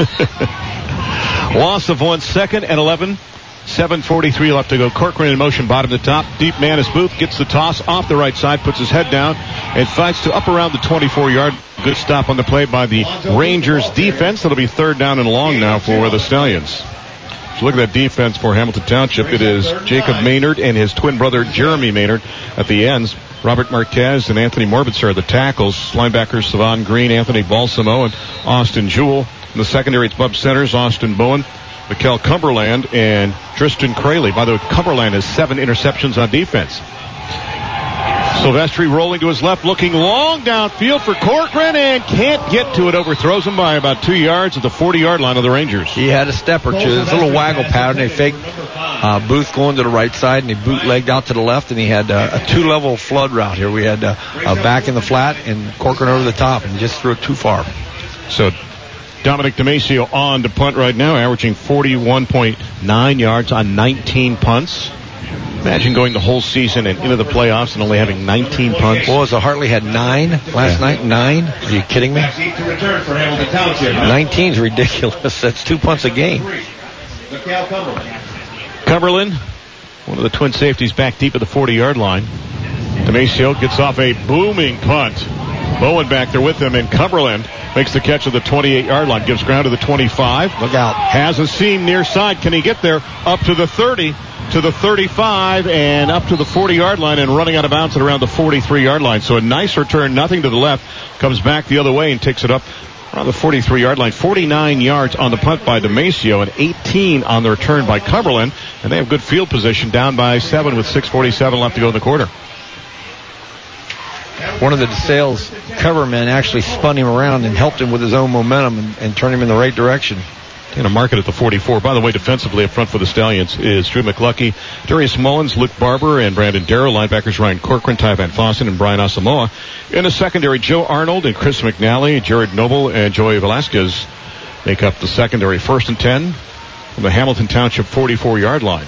Loss of one, second and eleven. seven forty-three left to go. Corcoran in motion, bottom to top. Deep man is Booth. Gets the toss off the right side, puts his head down, and fights to up around the twenty-four-yard Good stop on the play by the Rangers defense. It'll be third down and long now for the Stallions. So look at that defense for Hamilton Township. It is Jacob Maynard and his twin brother Jeremy Maynard at the ends. Robert Marquez and Anthony Morbitzer are the tackles. Linebackers Savon Green, Anthony Balsamo, and Austin Jewell. In the secondary, it's Bub Centers, Austin Bowen, Mikel Cumberland, and Tristan Crayley. By the way, Cumberland has seven interceptions on defense. Silvestri rolling to his left, looking long downfield for Corcoran, and can't get to it. Overthrows him by about two yards at the forty-yard line of the Rangers. He had a step or two. There's a little waggle pattern. They faked uh, Booth going to the right side, and he bootlegged out to the left, and he had uh, a two-level flood route here. We had uh, a back in the flat and Corcoran over the top, and just threw it too far. So Dominic DeMacio on to punt right now, averaging forty-one point nine yards on nineteen punts. Imagine going the whole season and into the playoffs and only having nineteen punts. Well, so Hartley had nine last yeah. night. Nine? Are you kidding me? nineteen's ridiculous. That's two punts a game. Cumberland, one of the twin safeties, back deep at the forty-yard line. DeMacio gets off a booming punt. Bowen back there with him, and Cumberland makes the catch at the twenty-eight-yard line. Gives ground to the twenty-five. Look out. Has a seam near side. Can he get there? Up to the thirty, to the thirty-five, and up to the forty-yard line, and running out of bounds at around the forty-three-yard line. So a nice return, nothing to the left. Comes back the other way and takes it up around the forty-three-yard line. forty-nine yards on the punt by DeMacio and eighteen on the return by Cumberland. And they have good field position, down by seven with six forty-seven left to go in the quarter. One of the DeSales cover men actually spun him around and helped him with his own momentum and, and turned him in the right direction. And a market at the forty-four. By the way, defensively up front for the Stallions is Drew McLucky, Darius Mullins, Luke Barber, and Brandon Darrow. Linebackers Ryan Corcoran, Ty Van Fossen, and Brian Asamoah. In the secondary, Joe Arnold and Chris McNally, Jared Noble, and Joey Velasquez make up the secondary. First and ten from the Hamilton Township forty-four-yard line.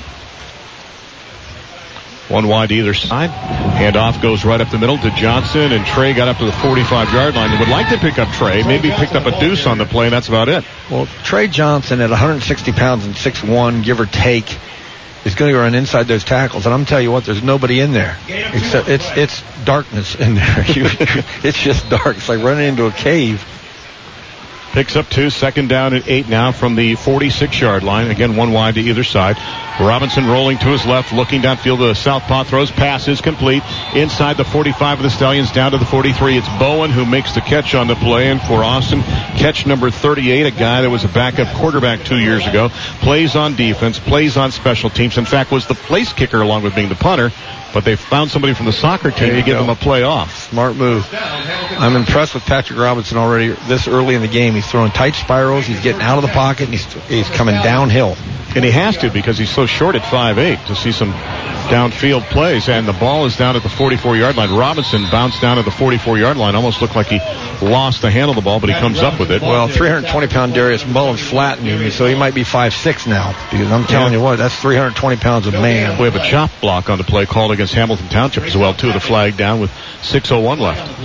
One wide to either side. Handoff goes right up the middle to Johnson, and Trey got up to the forty-five-yard line. They would like to pick up Trey. Maybe picked up a deuce on the play, and that's about it. Well, Trey Johnson at one hundred sixty pounds and six one, give or take, is going to run inside those tackles. And I'm telling you what, there's nobody in there. Except it's it's darkness in there. You, it's just dark. It's like running into a cave. Picks up two, second down and eight now from the forty-six-yard line. Again, one wide to either side. Robinson rolling to his left, looking downfield to the southpaw, throws, pass is complete. Inside the forty-five of the Stallions, down to the forty-three. It's Bowen who makes the catch on the play, and for Austin, catch number thirty-eight, a guy that was a backup quarterback two years ago. Plays on defense, plays on special teams. In fact, was the place kicker along with being the punter. But they found somebody from the soccer team to give go. him a play off. Smart move. I'm impressed with Patrick Robinson already this early in the game. He's throwing tight spirals. He's getting out of the pocket, and he's, he's coming downhill. And he has to because he's so short at five eight to see some downfield plays. And the ball is down at the forty-four-yard line. Robinson bounced down at the forty-four-yard line. Almost looked like he lost the handle of the ball, but he comes up with it. Well, three hundred twenty pound Darius Mullins flattened him, so he might be five six now. Because I'm telling yeah. you what, that's three hundred twenty pounds of man. We have a chop block on the play called against Hamilton Township as well, too. The flag down with six oh one left.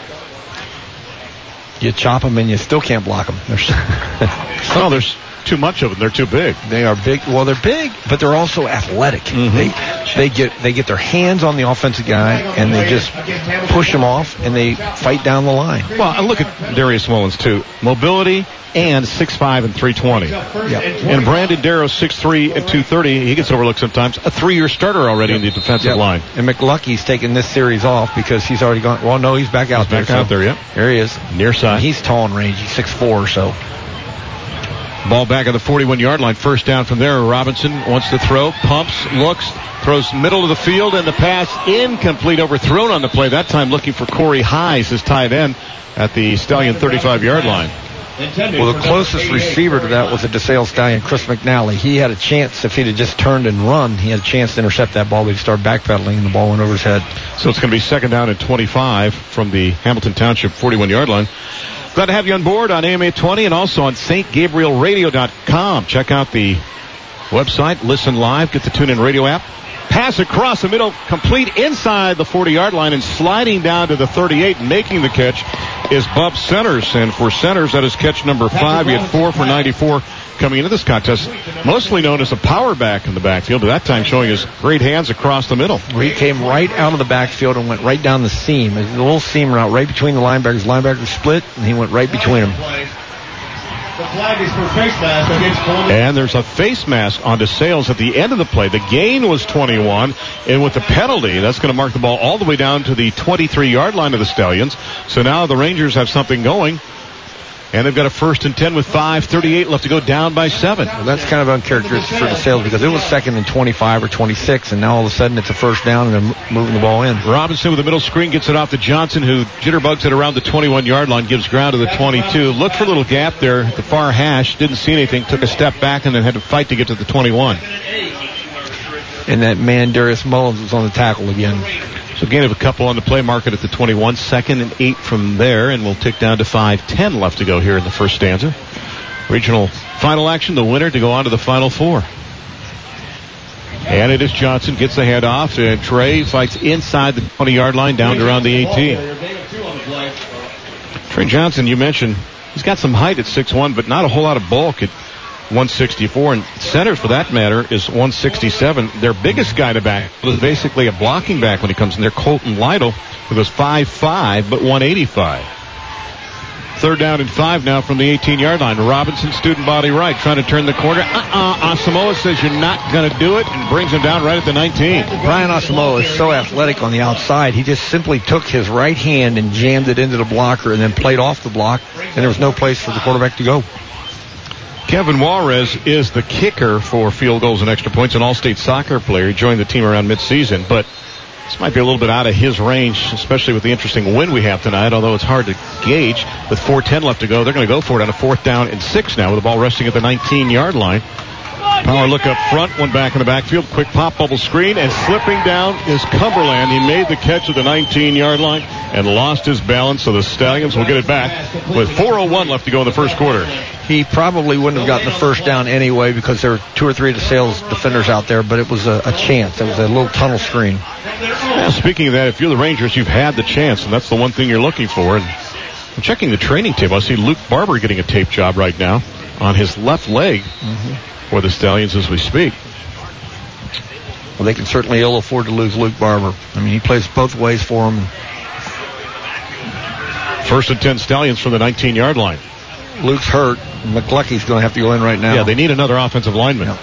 You chop them and you still can't block them. There's oh, there's too much of them. They're too big. They are big. Well, they're big, but they're also athletic. Mm-hmm. They they get they get their hands on the offensive guy and they just push him off and they fight down the line. Well, and look at Darius Mullins too. Mobility and six five and three twenty. Yeah. And Brandon Darrow six three and two thirty. He gets overlooked sometimes. A three-year starter already yep. in the defensive yep. line. And McLucky's taking this series off because he's already gone. Well, no, he's back out he's there. Back out so there, yeah. There he is. Near side. And he's tall and rangy, six four or so. Ball back at the forty-one-yard line. First down from there. Robinson wants to throw. Pumps, looks, throws middle of the field, and the pass incomplete, overthrown on the play. That time looking for Corey Highs, his tight end, at the Stallion thirty-five-yard line. Well, the closest receiver to that was a DeSales Stallion, Chris McNally. He had a chance, if he'd have just turned and run, he had a chance to intercept that ball, but he started backpedaling, and the ball went over his head. So it's going to be second down and twenty-five from the Hamilton Township forty-one-yard line. Glad to have you on board on A M eight twenty and also on St Gabriel Radio dot com. Check out the website, listen live, get the TuneIn Radio app. Pass across the middle, complete inside the forty-yard line, and sliding down to the thirty-eight, making the catch is Bub Centers. And for Centers, that is catch number five. He had four for ninety-four coming into this contest, mostly known as a power back in the backfield, but that time showing his great hands across the middle. He came right out of the backfield and went right down the seam. There's a little seam route right between the linebackers. Linebackers split, and he went right between them. The flag is for face mask against Columbus. And there's a face mask onto Sales at the end of the play. The gain was twenty-one, and with the penalty, that's going to mark the ball all the way down to the twenty-three-yard line of the Stallions. So now the Rangers have something going. And they've got a first and ten with five thirty-eight left to go, down by seven. Well, that's kind of uncharacteristic for the Sales because it was second and twenty-five or twenty-six, and now all of a sudden it's a first down and they're moving the ball in. Robinson with the middle screen gets it off to Johnson, who jitterbugs it around the twenty-one-yard line, gives ground to the twenty-two. Looked for a little gap there at the far hash, didn't see anything, took a step back, and then had to fight to get to the twenty-one. And that man, Darius Mullins, was on the tackle again. So gain of a couple on the play market at the twenty-one, second and eight from there, and we'll tick down to five ten left to go here in the first stanza. Regional final action, the winner to go on to the Final Four. And it is Johnson, gets the head off, and Trey fights inside the twenty-yard line down to around the eighteen. Trey Johnson, you mentioned, he's got some height at six one, but not a whole lot of bulk at one sixty-four, and center for that matter is one sixty-seven. Their biggest guy to back was basically a blocking back when he comes in there, Colton Lytle, who goes five five but one eighty-five. Third down and five now from the eighteen-yard line. Robinson, student body right, trying to turn the corner. Uh-uh, Asamoah says you're not going to do it and brings him down right at the nineteen. Brian Asamoah is so athletic on the outside. He just simply took his right hand and jammed it into the blocker and then played off the block, and there was no place for the quarterback to go. Kevin Juarez is the kicker for field goals and extra points, an all-state soccer player. He joined the team around midseason, but this might be a little bit out of his range, especially with the interesting win we have tonight, although it's hard to gauge. With four ten left to go, they're going to go for it on a fourth down and six now with the ball resting at the nineteen-yard line. Power look up front, one back in the backfield, quick pop bubble screen, and slipping down is Cumberland. He made the catch at the nineteen-yard line and lost his balance, so the Stallions will get it back with four oh one left to go in the first quarter. He probably wouldn't have gotten the first down anyway because there were two or three of the Sales defenders out there, but it was a, a chance. It was a little tunnel screen. Now, speaking of that, if you're the Rangers, you've had the chance, and that's the one thing you're looking for. And I'm checking the training tape. I see Luke Barber getting a tape job right now on his left leg mm-hmm. for the Stallions as we speak. Well, they can certainly ill afford to lose Luke Barber. I mean, he plays both ways for them. First and ten Stallions from the nineteen-yard line. Luke's hurt. McClucky's going to have to go in right now. Yeah, they need another offensive lineman. Yeah.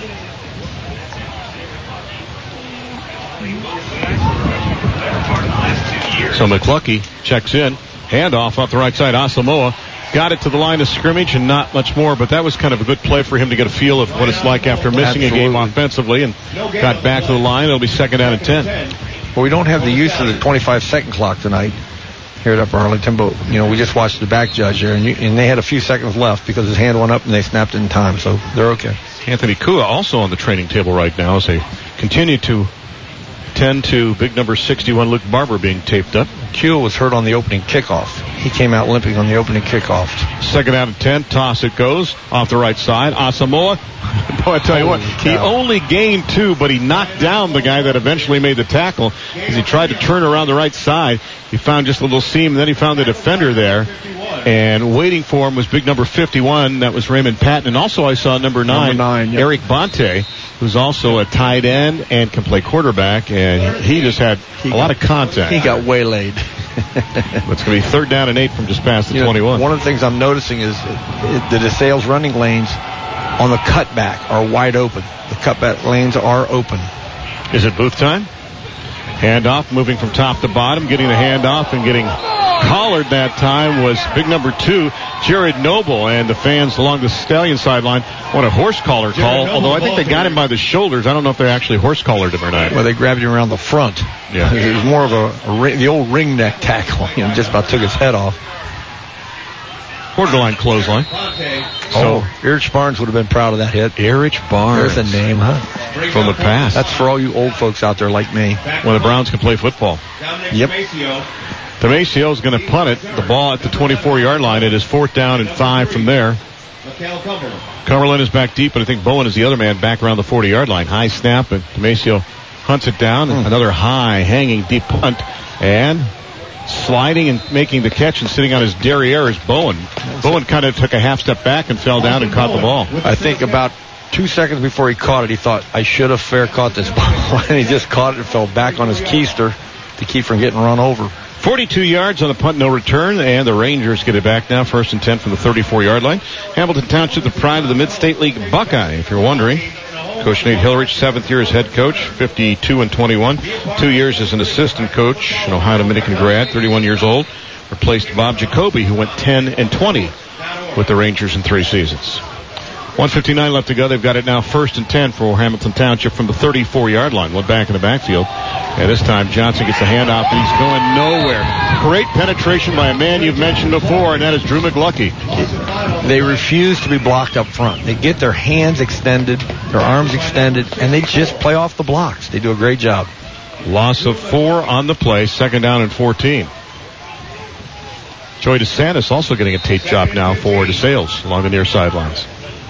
So McClucky checks in. Handoff off the right side. Asamoah got it to the line of scrimmage and not much more, but that was kind of a good play for him to get a feel of what it's like after missing Absolutely. a game offensively and got back to the line. It'll be second down and ten. Well, we don't have the use of the twenty-five second clock tonight here at Upper Arlington, but, you know, we just watched the back judge there, and, you, and they had a few seconds left because his hand went up and they snapped it in time, so they're okay. Anthony Kua also on the training table right now as they continue to tend to big number sixty-one Luke Barber being taped up. Kua was hurt on the opening kickoff. He came out limping on the opening kickoff. Second down and ten, toss it goes off the right side. Asamoah, boy, I tell you what, he only gained two, but he knocked down the guy that eventually made the tackle as he tried to turn around the right side. He found just a little seam, and then he found the defender there. And waiting for him was big number fifty-one. That was Raymond Patton. And also I saw number nine, number nine yep. Eric Bonte, who's also a tight end and can play quarterback. And he just had he a got, lot of contact. He got waylaid. It's going to be third down and eight from just past the you twenty-one. Know, one of the things I'm noticing is that the DeSales running lanes on the cutback are wide open. The cutback lanes are open. Is it booth time? Handoff, moving from top to bottom, getting the handoff and getting collared that time was big number two, Jared Noble, and the fans along the Stallion sideline want a horse collar call, Noble, although I think they got him by the shoulders. I don't know if they actually horse collared him or not. Well, they grabbed him around the front. Yeah. It was more of a, a the old ring neck tackle. You know, just about took his head off. Borderline clothesline. So, oh, Erich Barnes would have been proud of that hit. Erich Barnes. There's a name, huh? From the past. That's for all you old folks out there like me. When the Browns can play football. Yep. Demasio is going to punt it. The ball at the twenty-four-yard line. It is fourth down and five from there. Cumberland is back deep, but I think Bowen is the other man back around the forty-yard line. High snap, and Demasio hunts it down. Mm. Another high, hanging, deep punt. And sliding and making the catch and sitting on his derriere is Bowen. Bowen kind of took a half step back and fell down and caught the ball. I think about two seconds before he caught it, he thought, I should have fair caught this ball. And he just caught it and fell back on his keister to keep from getting run over. forty-two yards on the punt, no return, and the Rangers get it back now, first and ten from the thirty-four-yard line. Hamilton Township, the pride of the Mid-State League Buckeye, if you're wondering. Coach Nate Hillerich, seventh year as head coach, fifty-two and twenty-one. Two years as an assistant coach, an Ohio Dominican grad, thirty-one years old. Replaced Bob Jacoby, who went ten and twenty with the Rangers in three seasons. one fifty-nine left to go. They've got it now first and ten for Hamilton Township from the thirty-four-yard line. One back in the backfield. And this time Johnson gets the handoff, and he's going nowhere. Great penetration by a man you've mentioned before, and that is Drew McLucky. They refuse to be blocked up front. They get their hands extended, their arms extended, and they just play off the blocks. They do a great job. Loss of four on the play, second down and fourteen. Joey DeSantis also getting a tape job now for DeSales along the near sidelines.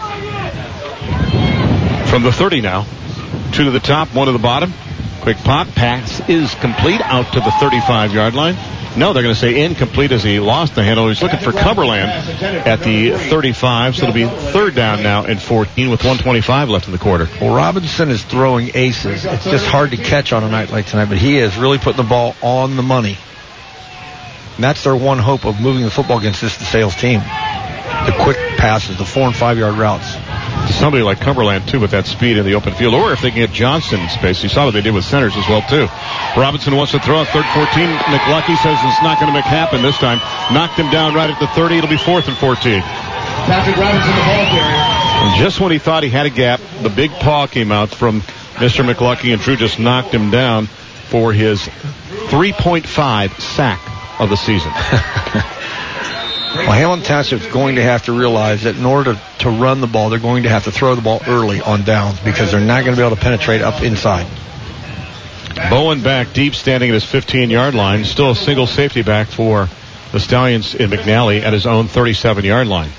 From the thirty now, two to the top, one to the bottom. Quick pop, pass is complete out to the thirty-five-yard line. No, they're going to say incomplete as he lost the handle. He's looking for Cumberland at the thirty-five, so it'll be third down now and fourteen with one twenty-five left in the quarter. Well, Robinson is throwing aces. It's just hard to catch on a night like tonight, but he is really putting the ball on the money. And that's their one hope of moving the football against this DeSales team. The quick passes, the four and five-yard routes. Somebody like Cumberland, too, with that speed in the open field. Or if they can get Johnson in space. You saw what they did with centers as well, too. Robinson wants to throw a third fourteen. McLucky says it's not going to make happen this time. Knocked him down right at the thirty. It'll be fourth and fourteen. Patrick Robinson, the ball carrier. And just when he thought he had a gap, the big paw came out from Mister McLucky, and Drew just knocked him down for his three point five sack of the season. Well, Hamilton Township is going to have to realize that in order to, to run the ball, they're going to have to throw the ball early on downs because they're not going to be able to penetrate up inside. Bowen back deep, standing at his fifteen-yard line. Still a single safety back for the Stallions in McNally at his own thirty-seven-yard line.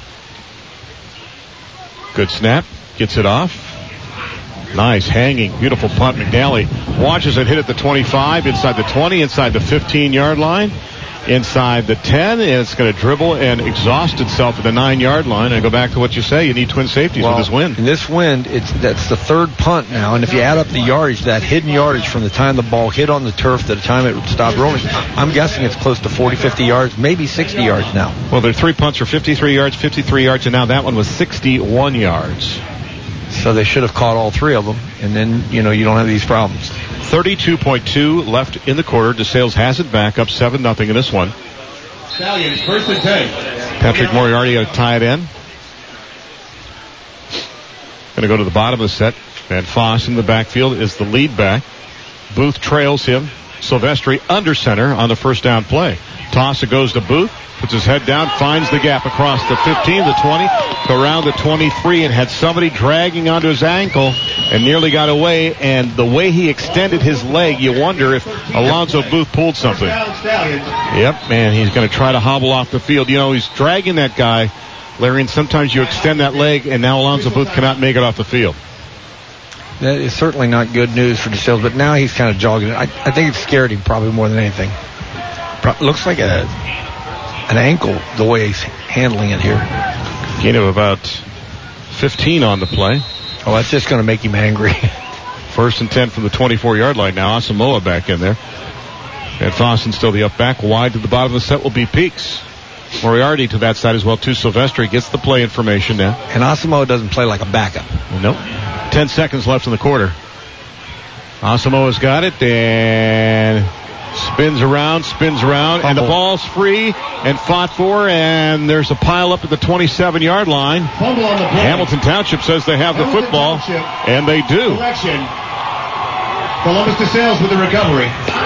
Good snap. Gets it off. Nice hanging, beautiful punt. McNally watches it hit at the twenty-five, inside the twenty, inside the fifteen-yard line. Inside the ten, and it's going to dribble and exhaust itself at the nine-yard line. And go back to what you say, you need twin safeties well, with this wind. In this wind, it's that's the third punt now, and if you add up the yardage, that hidden yardage from the time the ball hit on the turf to the time it stopped rolling, I'm guessing it's close to forty, fifty yards, maybe sixty yards now. Well, their three punts are fifty-three yards, fifty-three yards, and now that one was sixty-one yards. So they should have caught all three of them, and then, you know, you don't have these problems. thirty-two point two left in the quarter. DeSales has it back, up seven nothing in this one. Stallions, first and ten. Patrick Moriarty going to tie it in. Going to go to the bottom of the set. Van Foss in the backfield is the lead back. Booth trails him. Silvestri under center on the first down play. Toss, it goes to Booth. Puts his head down, finds the gap across the fifteen, the twenty, around the twenty-three, and had somebody dragging onto his ankle and nearly got away. And the way he extended his leg, you wonder if Alonzo Booth pulled something. Yep, man, he's going to try to hobble off the field. You know, he's dragging that guy, Larry, and sometimes you extend that leg, and now Alonzo Booth cannot make it off the field. That is certainly not good news for DeSales, but now he's kind of jogging it. I, I think it scared him probably more than anything. Pro- looks like a... an ankle, the way he's handling it here. Gain of about fifteen on the play. Oh, that's just going to make him angry. First and ten from the twenty-four-yard line now. Asamoah back in there. And Fossen still the up back. Wide to the bottom of the set will be Peaks. Moriarty to that side as well, too. Silvestri gets the play information now. And Asamoah doesn't play like a backup. Nope. Ten seconds left in the quarter. Asamoah's got it, and... spins around, spins around, Fumble. And the ball's free and fought for, and there's a pile up at the twenty-seven-yard line. Hamilton Township says they have Hamilton the football, Township. And they do. Correction. Columbus DeSales with the recovery.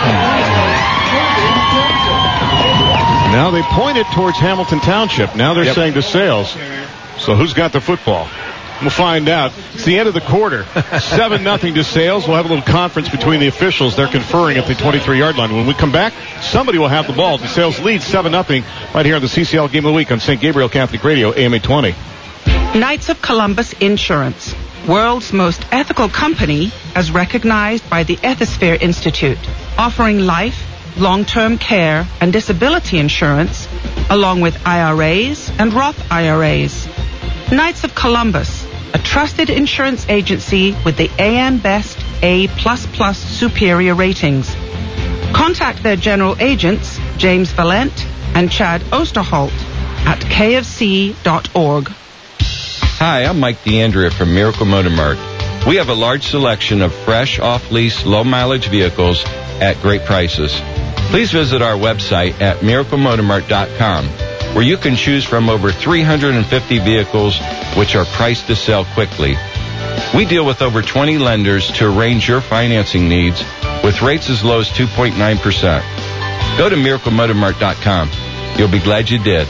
Now they point it towards Hamilton Township. Now they're yep. saying DeSales. So who's got the football? We'll find out. It's the end of the quarter. seven nothing DeSales. We'll have a little conference between the officials. They're conferring at the twenty-three-yard line. When we come back, somebody will have the ball. DeSales leads seven nothing right here on the C C L Game of the Week on Saint Gabriel Catholic Radio, A M eight twenty. Knights of Columbus Insurance, world's most ethical company as recognized by the Ethisphere Institute, offering life, long-term care, and disability insurance, along with I R As and Roth I R As. Knights of Columbus, a trusted insurance agency with the A M Best A++ superior ratings. Contact their general agents, James Valent and Chad Osterholt, at k f c dot org. Hi, I'm Mike DeAndrea from Miracle Motor Mart. We have a large selection of fresh, off-lease, low-mileage vehicles at great prices. Please visit our website at miracle motor mart dot com, where you can choose from over three hundred fifty vehicles which are priced to sell quickly. We deal with over twenty lenders to arrange your financing needs with rates as low as two point nine percent. Go to miracle motor mart dot com. You'll be glad you did.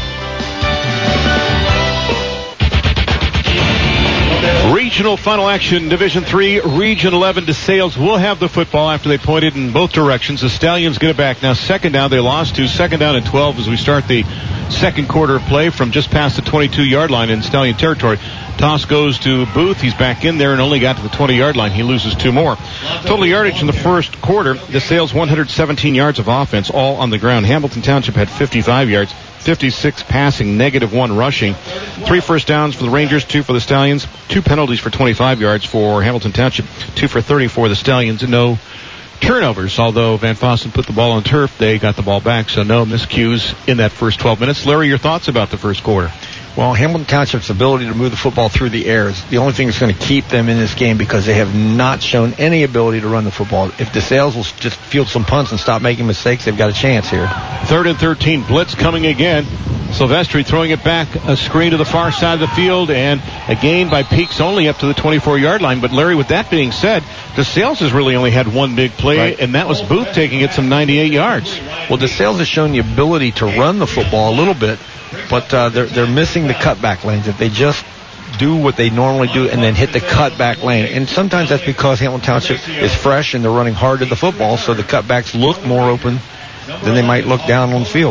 Regional final action, Division three, Region eleven. DeSales will have the football after they pointed in both directions. The Stallions get it back. Now second down, they lost to second down and twelve as we start the second quarter of play from just past the twenty-two-yard line in Stallion territory. Toss goes to Booth. He's back in there and only got to the twenty-yard line. He loses two more. Total yardage in the first quarter, DeSales one hundred seventeen yards of offense, all on the ground. Hamilton Township had fifty-five yards. fifty-six passing, negative one rushing. Three first downs for the Rangers, two for the Stallions. Two penalties for twenty-five yards for Hamilton Township, two for thirty for the Stallions. And no turnovers, although Van Fossen put the ball on turf. They got the ball back, so no miscues in that first twelve minutes. Larry, your thoughts about the first quarter? Well, Hamilton Township's ability to move the football through the air is the only thing that's going to keep them in this game because they have not shown any ability to run the football. If DeSales will just field some punts and stop making mistakes, they've got a chance here. Third and thirteen, blitz coming again. Silvestri throwing it back, a screen to the far side of the field, and a gain by Peaks only up to the twenty-four-yard line. But, Larry, with that being said, DeSales has really only had one big play, right, and that was Booth taking it some ninety-eight yards. Well, DeSales has shown the ability to run the football a little bit, but uh, they're, they're missing the cutback lanes. If they just do what they normally do and then hit the cutback lane. And sometimes that's because Hamilton Township is fresh and they're running hard to the football, so the cutbacks look more open than they might look down on the field.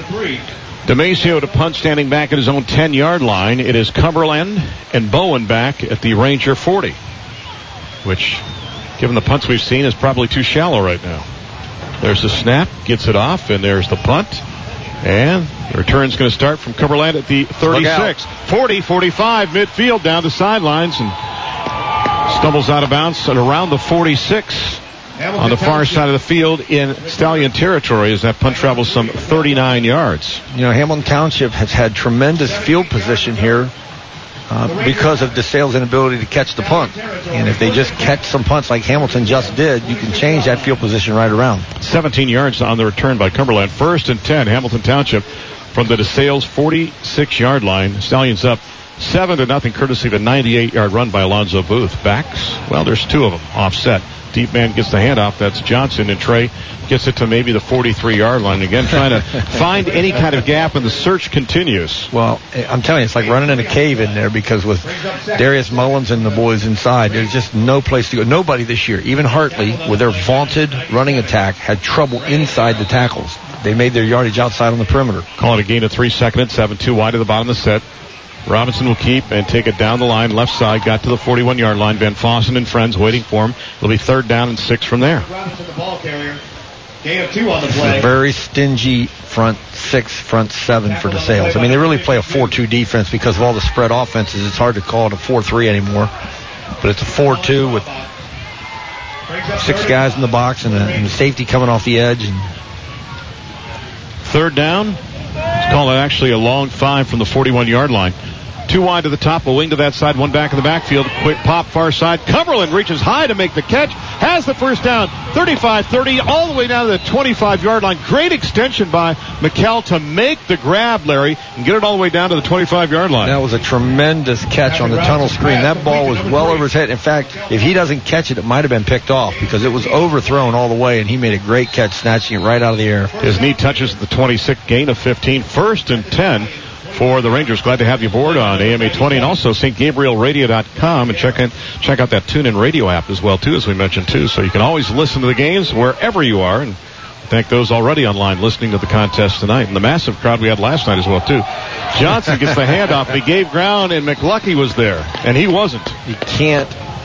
DeMacio to punt, standing back at his own ten-yard line. It is Cumberland and Bowen back at the Ranger forty, which, given the punts we've seen, is probably too shallow right now. There's the snap, gets it off, and there's the punt. And the return's going to start from Cumberland at the thirty-six. forty, forty-five, midfield, down the sidelines, and stumbles out of bounds and around the forty-six. On the far side of the field in Stallion territory as that punt travels some thirty-nine yards. You know, Hamilton Township has had tremendous field position here uh, because of DeSales' inability to catch the punt. And if they just catch some punts like Hamilton just did, you can change that field position right around. seventeen yards on the return by Cumberland. First and ten, Hamilton Township from the DeSales forty-six-yard line. Stallions up seven to nothing, courtesy of a ninety-eight-yard run by Alonzo Booth. Backs, well, there's two of them offset. Deep man gets the handoff. That's Johnson, and Trey gets it to maybe the forty-three-yard line. Again, trying to find any kind of gap, and the search continues. Well, I'm telling you, it's like running in a cave in there because with Darius Mullins and the boys inside, there's just no place to go. Nobody this year, even Hartley, with their vaunted running attack, had trouble inside the tackles. They made their yardage outside on the perimeter. Call it a gain of three, second and seven, two wide to the bottom of the set. Robinson will keep and take it down the line, left side, got to the forty-one-yard line. Van Fossen and friends waiting for him. It'll be third down and six from there. Robinson, the ball carrier. Gain of two on the play. Very stingy front six, front seven for DeSales. I mean, they really play a four two defense because of all the spread offenses. It's hard to call it a four three anymore. But it's a four two with six guys in the box and a, and a safety coming off the edge. And third down. Let's call it actually a long five from the forty-one-yard line. Two wide to the top, a wing to that side, one back in the backfield. Quick pop, far side. Cumberland reaches high to make the catch. Has the first down. thirty-five thirty, all the way down to the twenty-five-yard line. Great extension by McKell to make the grab, Larry, and get it all the way down to the twenty-five-yard line. That was a tremendous catch on the tunnel screen. That ball was well over his head. In fact, if he doesn't catch it, it might have been picked off because it was overthrown all the way, and he made a great catch, snatching it right out of the air. His knee touches the twenty-six, gain of fifteen. First and ten. For the Rangers. Glad to have you aboard on A M eight twenty and also St Gabriel Radio dot com, and check in, check out that TuneIn Radio app as well, too, as we mentioned, too. So you can always listen to the games wherever you are, and thank those already online listening to the contest tonight. And the massive crowd we had last night as well, too. Johnson gets the handoff, and he gave ground, and McLucky was there, and he wasn't. You can't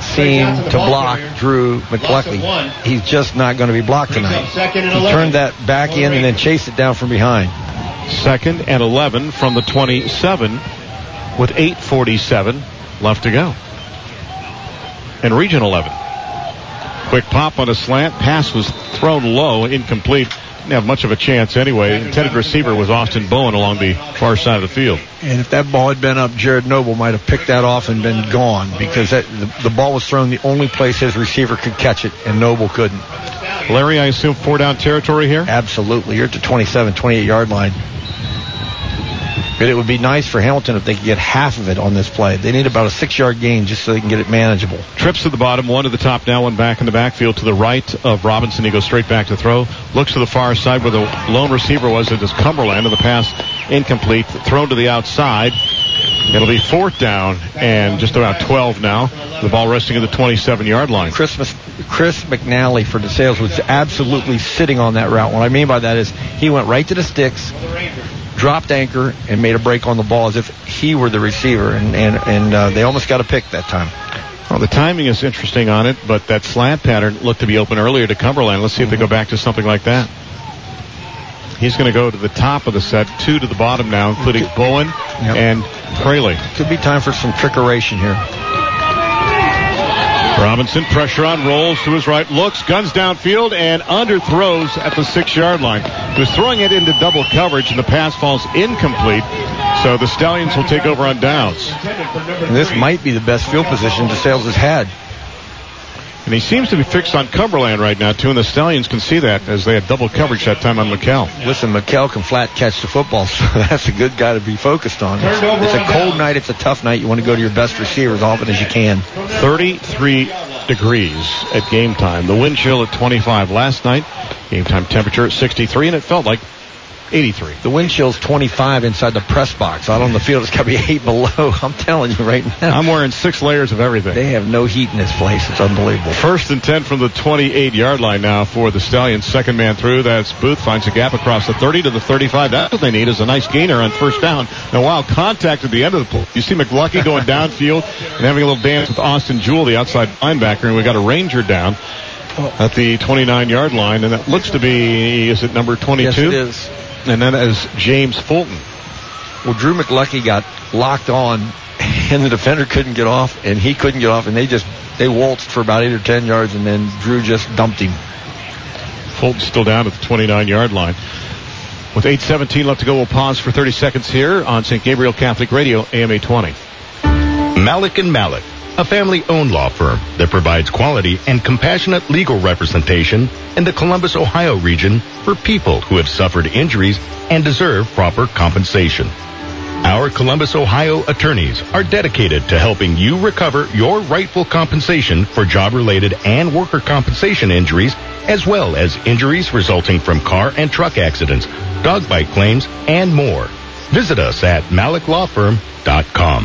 seam to block Drew McLuckie. He's just not going to be blocked tonight. He turned that back in and then chased it down from behind. Second and eleven from the twenty-seven with eight forty-seven left to go. And Region eleven. Quick pop on a slant. Pass was thrown low, incomplete. Didn't have much of a chance anyway. Intended receiver was Austin Bowen along the far side of the field. And if that ball had been up, Jared Noble might have picked that off and been gone, because that, the, the ball was thrown the only place his receiver could catch it, and Noble couldn't. Larry, I assume four down territory here? Absolutely. You're at the twenty-seven, twenty-eight yard line. But it would be nice for Hamilton if they could get half of it on this play. They need about a six-yard gain just so they can get it manageable. Trips to the bottom, one to the top now, one back in the backfield to the right of Robinson. He goes straight back to throw. Looks to the far side where the lone receiver was. It is Cumberland, and the pass incomplete. Thrown to the outside. It'll be fourth down and just about twelve now. The ball resting at the twenty-seven yard line. Chris, Chris McNally for DeSales was absolutely sitting on that route. What I mean by that is he went right to the sticks, dropped anchor, and made a break on the ball as if he were the receiver, and and, and uh, they almost got a pick that time. Well, the timing is interesting on it, but that slant pattern looked to be open earlier to Cumberland. Let's see mm-hmm. if they go back to something like that. He's going to go to the top of the set, two to the bottom now, including Bowen yep. and Fraley. Could be time for some trickeration here. Robinson, pressure on, rolls to his right, looks, guns downfield, and underthrows at the six-yard line. He was throwing it into double coverage, and the pass falls incomplete. So the Stallions will take over on downs. And this might be the best field position DeSales has had. And he seems to be fixed on Cumberland right now, too, and the Stallions can see that as they had double coverage that time on McKell. Listen, McKell can flat catch the football, so that's a good guy to be focused on. It's, it's a cold night. It's a tough night. You want to go to your best receiver as often as you can. thirty-three degrees at game time. The wind chill at twenty-five last night. Game time temperature at sixty-three, and it felt like eighty-three. The wind chill's twenty-five inside the press box. Out on the field, it's got to be eight below. I'm telling you right now. I'm wearing six layers of everything. They have no heat in this place. It's unbelievable. First and ten from the twenty-eight yard line now for the Stallions. Second man through. That's Booth. Finds a gap across the thirty to the thirty-five. That's what they need, is a nice gainer on first down. Now, wild contact at the end of the play. You see McLuckie going downfield and having a little dance with Austin Jewell, the outside linebacker, and we got a Ranger down at the twenty-nine yard line, and that looks to be, is it number twenty-two? Yes, it is. And then as James Fulton. Well, Drew McLuckie got locked on, and the defender couldn't get off, and he couldn't get off, and they just, they waltzed for about eight or ten yards, and then Drew just dumped him. Fulton still down at the twenty-nine yard line. With eight seventeen left to go, we'll pause for thirty seconds here on Saint Gabriel Catholic Radio, A M eight twenty. Malik and Malik, a family-owned law firm that provides quality and compassionate legal representation in the Columbus, Ohio region for people who have suffered injuries and deserve proper compensation. Our Columbus, Ohio attorneys are dedicated to helping you recover your rightful compensation for job-related and worker compensation injuries, as well as injuries resulting from car and truck accidents, dog bite claims, and more. Visit us at malik law firm dot com.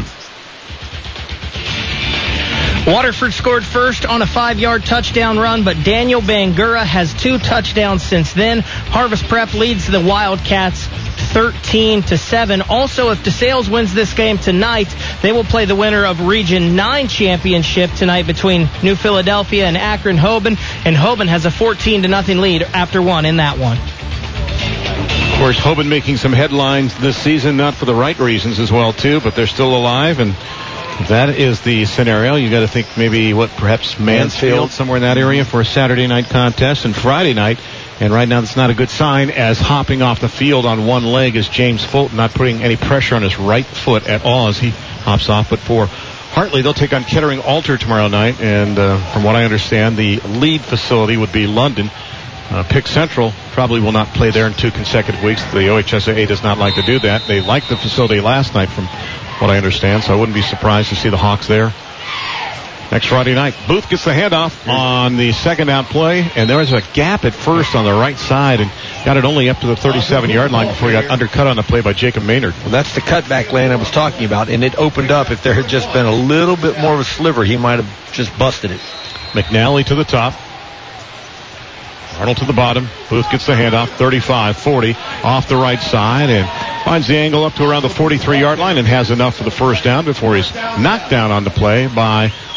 Waterford scored first on a five-yard touchdown run, but Daniel Bangura has two touchdowns since then. Harvest Prep leads the Wildcats thirteen to seven. Also, if DeSales wins this game tonight, they will play the winner of Region nine championship tonight between New Philadelphia and Akron Hoban, and Hoban has a fourteen to nothing lead after one in that one. Of course, Hoban making some headlines this season, not for the right reasons as well, too, but they're still alive, and that is the scenario. You got to think maybe what perhaps Mansfield, Mansfield somewhere in that area for a Saturday night contest and Friday night. And right now that's not a good sign, as hopping off the field on one leg is James Fulton, not putting any pressure on his right foot at all as he hops off. But for Hartley, they'll take on Kettering Alter tomorrow night, and uh, from what I understand, the lead facility would be London. Uh, Pick Central probably will not play there in two consecutive weeks. The O H S A A does not like to do that. They liked the facility last night from what I understand, so I wouldn't be surprised to see the Hawks there next Friday night. Booth gets the handoff on the second down play, and there was a gap at first on the right side, and got it only up to the thirty-seven yard line before he got undercut on the play by Jacob Maynard. Well, that's the cutback lane I was talking about, and it opened up. If there had just been a little bit more of a sliver, he might have just busted it. McNally to the top. Arnold to the bottom. Booth gets the handoff, thirty-five forty, off the right side, and finds the angle up to around the forty-three yard line and has enough for the first down before he's knocked down on the play by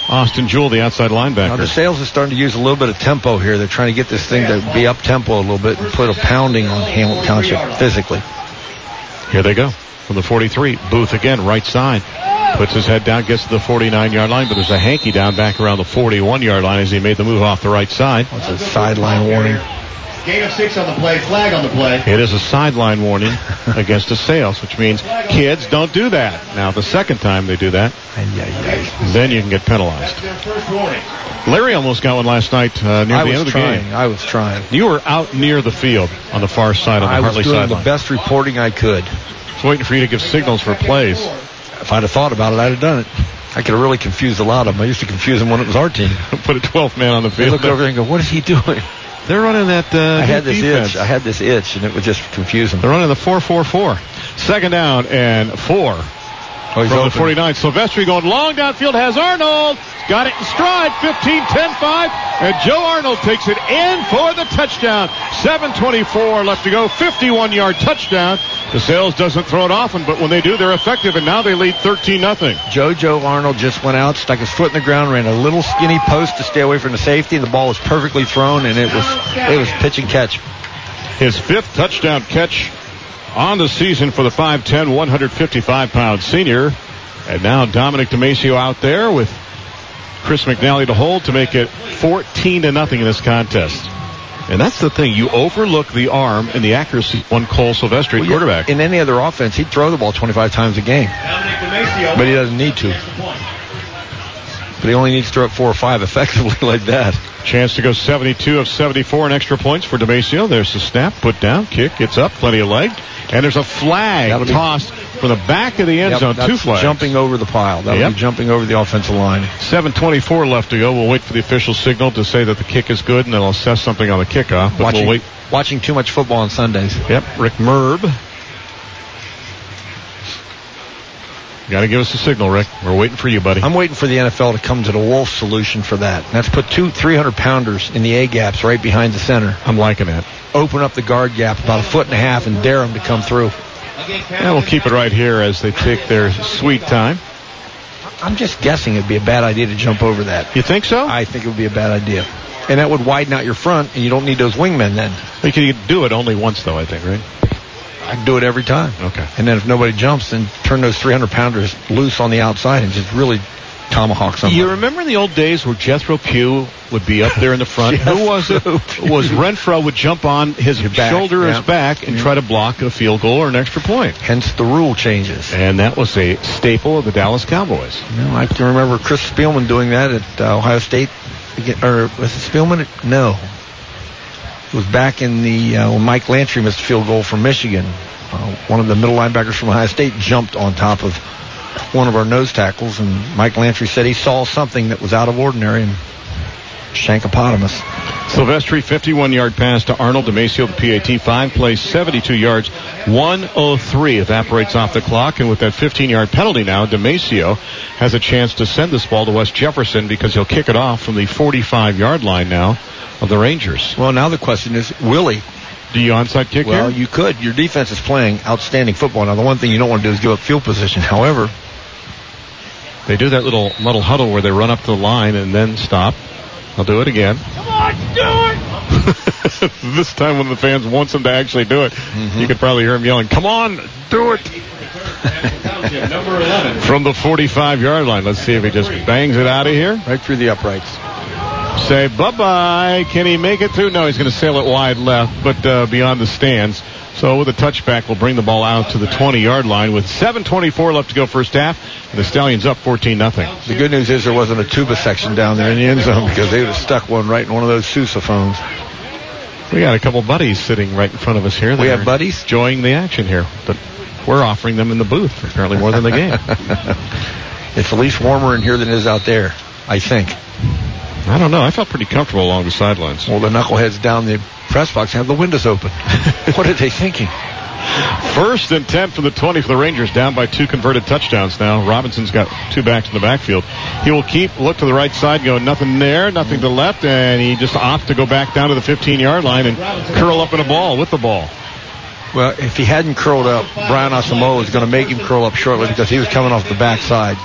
Austin Jewell, the outside linebacker. Now, the Sales is starting to use a little bit of tempo here. They're trying to get this thing to be up tempo a little bit and put a pounding on Hamilton Township physically. Here they go from the forty-three. Booth again, right side. Puts his head down, gets to the forty-nine-yard line, but there's a hanky down back around the forty-one-yard line as he made the move off the right side. That's a sideline warning. Gain of six on the play. Flag on the play. It is a sideline warning against the Sales, which means kids don't do that. Now, the second time they do that, then you can get penalized. Larry almost got one last night uh, near I the was end of the trying. game. I was trying. You were out near the field on the far side on the I was Hartley doing sideline. the best reporting I could. I was waiting for you to give signals for plays. If I'd have thought about it, I'd have done it. I could have really confused a lot of them. I used to confuse them when it was our team. Put a twelfth man on the They field. look over there and go, what is he doing? They're running that uh, I had this defense. itch. I had this itch, and it would just confuse them. They're running the four four four. Second down and four. Oh, he's from open. the forty-nine. Silvestri going long downfield, has Arnold. Got it in stride, fifteen ten five. And Joe Arnold takes it in for the touchdown. seven twenty-four left to go, fifty-one-yard touchdown. The Sales doesn't throw it often, but when they do, they're effective, and now they lead thirteen nothing. JoJo Arnold just went out, stuck his foot in the ground, ran a little skinny post to stay away from the safety, and the ball was perfectly thrown, and it was it was pitch and catch. His fifth touchdown catch on the season for the five ten, one hundred fifty-five pound senior. And now Dominic DeMacio out there with Chris McNally to hold to make it fourteen to nothing in this contest. And that's the thing. You overlook the arm and the accuracy on Cole Silvestri, Well, quarterback. In any other offense, he'd throw the ball twenty-five times a game. But he doesn't need to. But he only needs to throw it four or five effectively like that. Chance to go seventy-two of seventy-four and extra points for DeMacio. There's the snap, put down, kick, it's up, plenty of leg. And there's a flag That'll be- tossed from the back of the end Yep, zone. that's Two flags. jumping over the pile. That'll Yep. be jumping over the offensive line. seven twenty-four left to go. We'll wait for the official signal to say that the kick is good, and they'll assess something on the kickoff. But Watching, we'll wait. watching too much football on Sundays. Yep, Rick Merb. Got to give us a signal, Rick. We're waiting for you, buddy. I'm waiting for the N F L to come to the Wolf solution for that. And that's put two three hundred pounders in the A gaps right behind the center. I'm liking that. Open up the guard gap about a foot and a half and dare them to come through. And we'll keep it right here as they take their sweet time. I'm just guessing it'd be a bad idea to jump over that. You think so? I think it would be a bad idea. And that would widen out your front, and you don't need those wingmen then. You can do it only once, though, I think, right? I'd do it every time. Okay. And then if nobody jumps, then turn those three hundred pounders loose on the outside and just really tomahawk somebody. You remember in the old days where Jethro Pugh would be up there in the front? Who was it? It was Renfro would jump on his back, shoulder or yeah. his back and Yeah. try to block a field goal or an extra point. Hence the rule changes. And that was a staple of the Dallas Cowboys. You know, I can remember Chris Spielman doing that at uh, Ohio State. Or was it Spielman? No. It was back in the, uh, when Mike Lantry missed a field goal from Michigan. Uh, one of the middle linebackers from Ohio State jumped on top of one of our nose tackles, and Mike Lantry said he saw something that was out of ordinary, and Shankopotamus. Silvestri, fifty-one-yard pass to Arnold DeMacio, the P A T, five plays, seventy-two yards, one oh three evaporates off the clock, and with that fifteen-yard penalty now, DeMacio has a chance to send this ball to West Jefferson because he'll kick it off from the forty-five-yard line now of the Rangers. Well, now the question is, will he? Do you onside kick Well, here? you could. Your defense is playing outstanding football. Now, the one thing you don't want to do is give up field position. However, They do that little little huddle where they run up to the line and then stop. They'll do it again. Come on, do it! This time when the fans wants them to actually do it, Mm-hmm. you could probably hear them yelling, "Come on, do it!" Number eleven. From the forty-five-yard line. Let's see if he just bangs it out of here. right through the uprights. Say bye-bye. Can he make it through? No, he's going to sail it wide left, but uh, beyond the stands. So with a touchback, we'll bring the ball out to the twenty-yard line with seven twenty-four left to go first half. And the Stallions up fourteen nothing. The good news is there wasn't a tuba section down there in the end zone because they would have stuck one right in one of those sousaphones. We got a couple buddies sitting right in front of us here. We that have are buddies? enjoying the action here, but we're offering them in the booth apparently more than the game. It's at least warmer in here than it is out there, I think. I don't know. I felt pretty comfortable along the sidelines. Well, the knuckleheads down the press box have the windows open. What are they thinking? First and ten from the twenty for the Rangers, down by two converted touchdowns now. Robinson's got two backs in the backfield. He will keep, look to the right side, go nothing there, nothing to the left, and he just opts to go back down to the fifteen-yard line and curl up in a ball with the ball. Well, if he hadn't curled up, Brian Asamoah was going to make him curl up shortly because he was coming off the backside.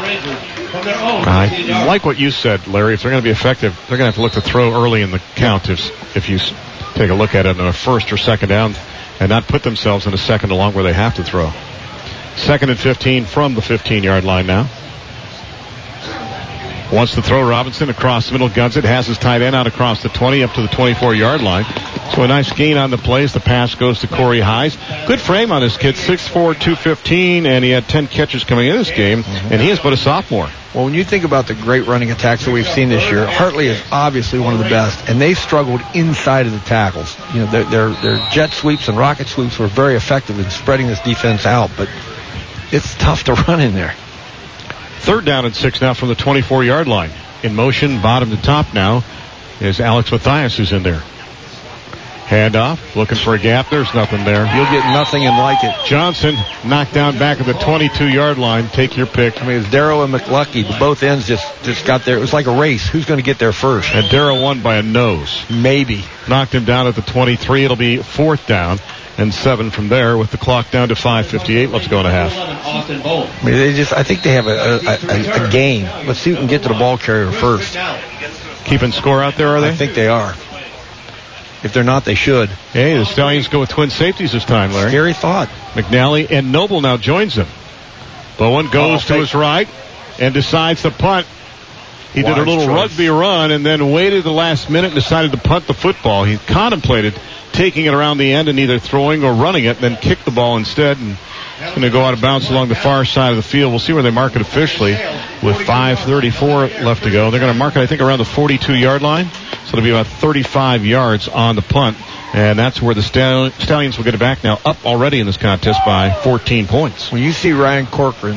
I like what you said, Larry. If they're going to be effective, they're going to have to look to throw early in the count if, if you take a look at it on a first or second down and not put themselves in a second and long where they have to throw. Second and fifteen from the fifteen-yard line now. Wants to throw. Robinson across the middle, guns it, has his tight end out across the twenty up to the twenty-four-yard line. So a nice gain on the plays. The pass goes to Corey Highs. Good frame on this kid, six four, two fifteen, and he had ten catches coming in this game, and he is but a sophomore. Well, when you think about the great running attacks that we've seen this year, Hartley is obviously one of the best, and they've struggled inside of the tackles. You know, their, their, their jet sweeps and rocket sweeps were very effective in spreading this defense out, but it's tough to run in there. Third down and six now from the twenty-four-yard line. In motion, bottom to top now, is Alex Matthias who's in there. Handoff, looking for a gap. There's nothing there. You'll get nothing and like it. Johnson knocked down back at the twenty-two-yard line. Take your pick. I mean, it's Darrow and McLucky. Both ends just, just got there. It was like a race. Who's going to get there first? And Darrow won by a nose. Maybe. Knocked him down at the twenty-three. It'll be fourth down and seven from there with the clock down to five fifty-eight. Let's go and a half. I mean, they just, I think they have a, a, a, a game. Let's see who can get to the ball carrier first. Keeping score out there, are they? I think they are. If they're not, they should. Hey, the Stallions go with twin safeties this time, Larry. Scary thought. McNally and Noble now joins them. Bowen goes oh, to his right and decides to punt. He Wise did a little choice. rugby run and then waited the last minute and decided to punt the football. He contemplated taking it around the end and either throwing or running it, then kicked the ball instead, and it's going to go out of bounds along the far side of the field. We'll see where they mark it officially with five thirty-four left to go. They're going to mark it, I think, around the forty-two-yard line. So it'll be about thirty-five yards on the punt. And that's where the Stallions will get it back now, up already in this contest by fourteen points. When you see Ryan Corcoran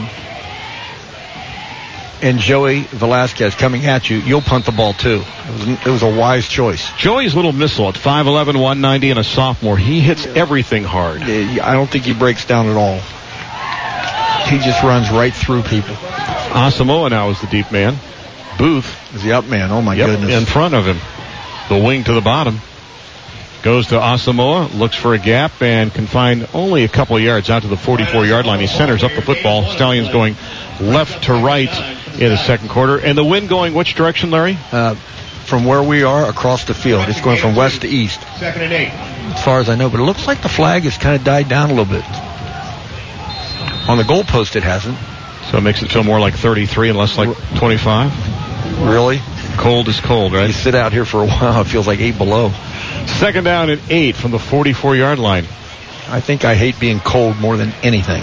and Joey Velasquez coming at you, you'll punt the ball too. It was, it was a wise choice. Joey's little missile at five eleven, one ninety, and a sophomore. He hits everything hard. I don't think he breaks down at all. He just runs right through people. Asamoah now is the deep man. Booth is the up man. Oh, my yep, goodness. In front of him. The wing to the bottom. Goes to Asamoah, looks for a gap, and can find only a couple of yards out to the forty-four-yard line. He centers up the football. Stallions going left to right in the second quarter. And the wind going which direction, Larry? Uh, from where we are across the field. It's going from west to east. Second and eight. As far as I know. But it looks like the flag has kind of died down a little bit. On the goalpost, it hasn't. So it makes it feel more like thirty-three and less like twenty-five? Really? Cold is cold, right? You sit out here for a while, it feels like eight below. Second down and eight from the forty-four-yard line. I think I hate being cold more than anything.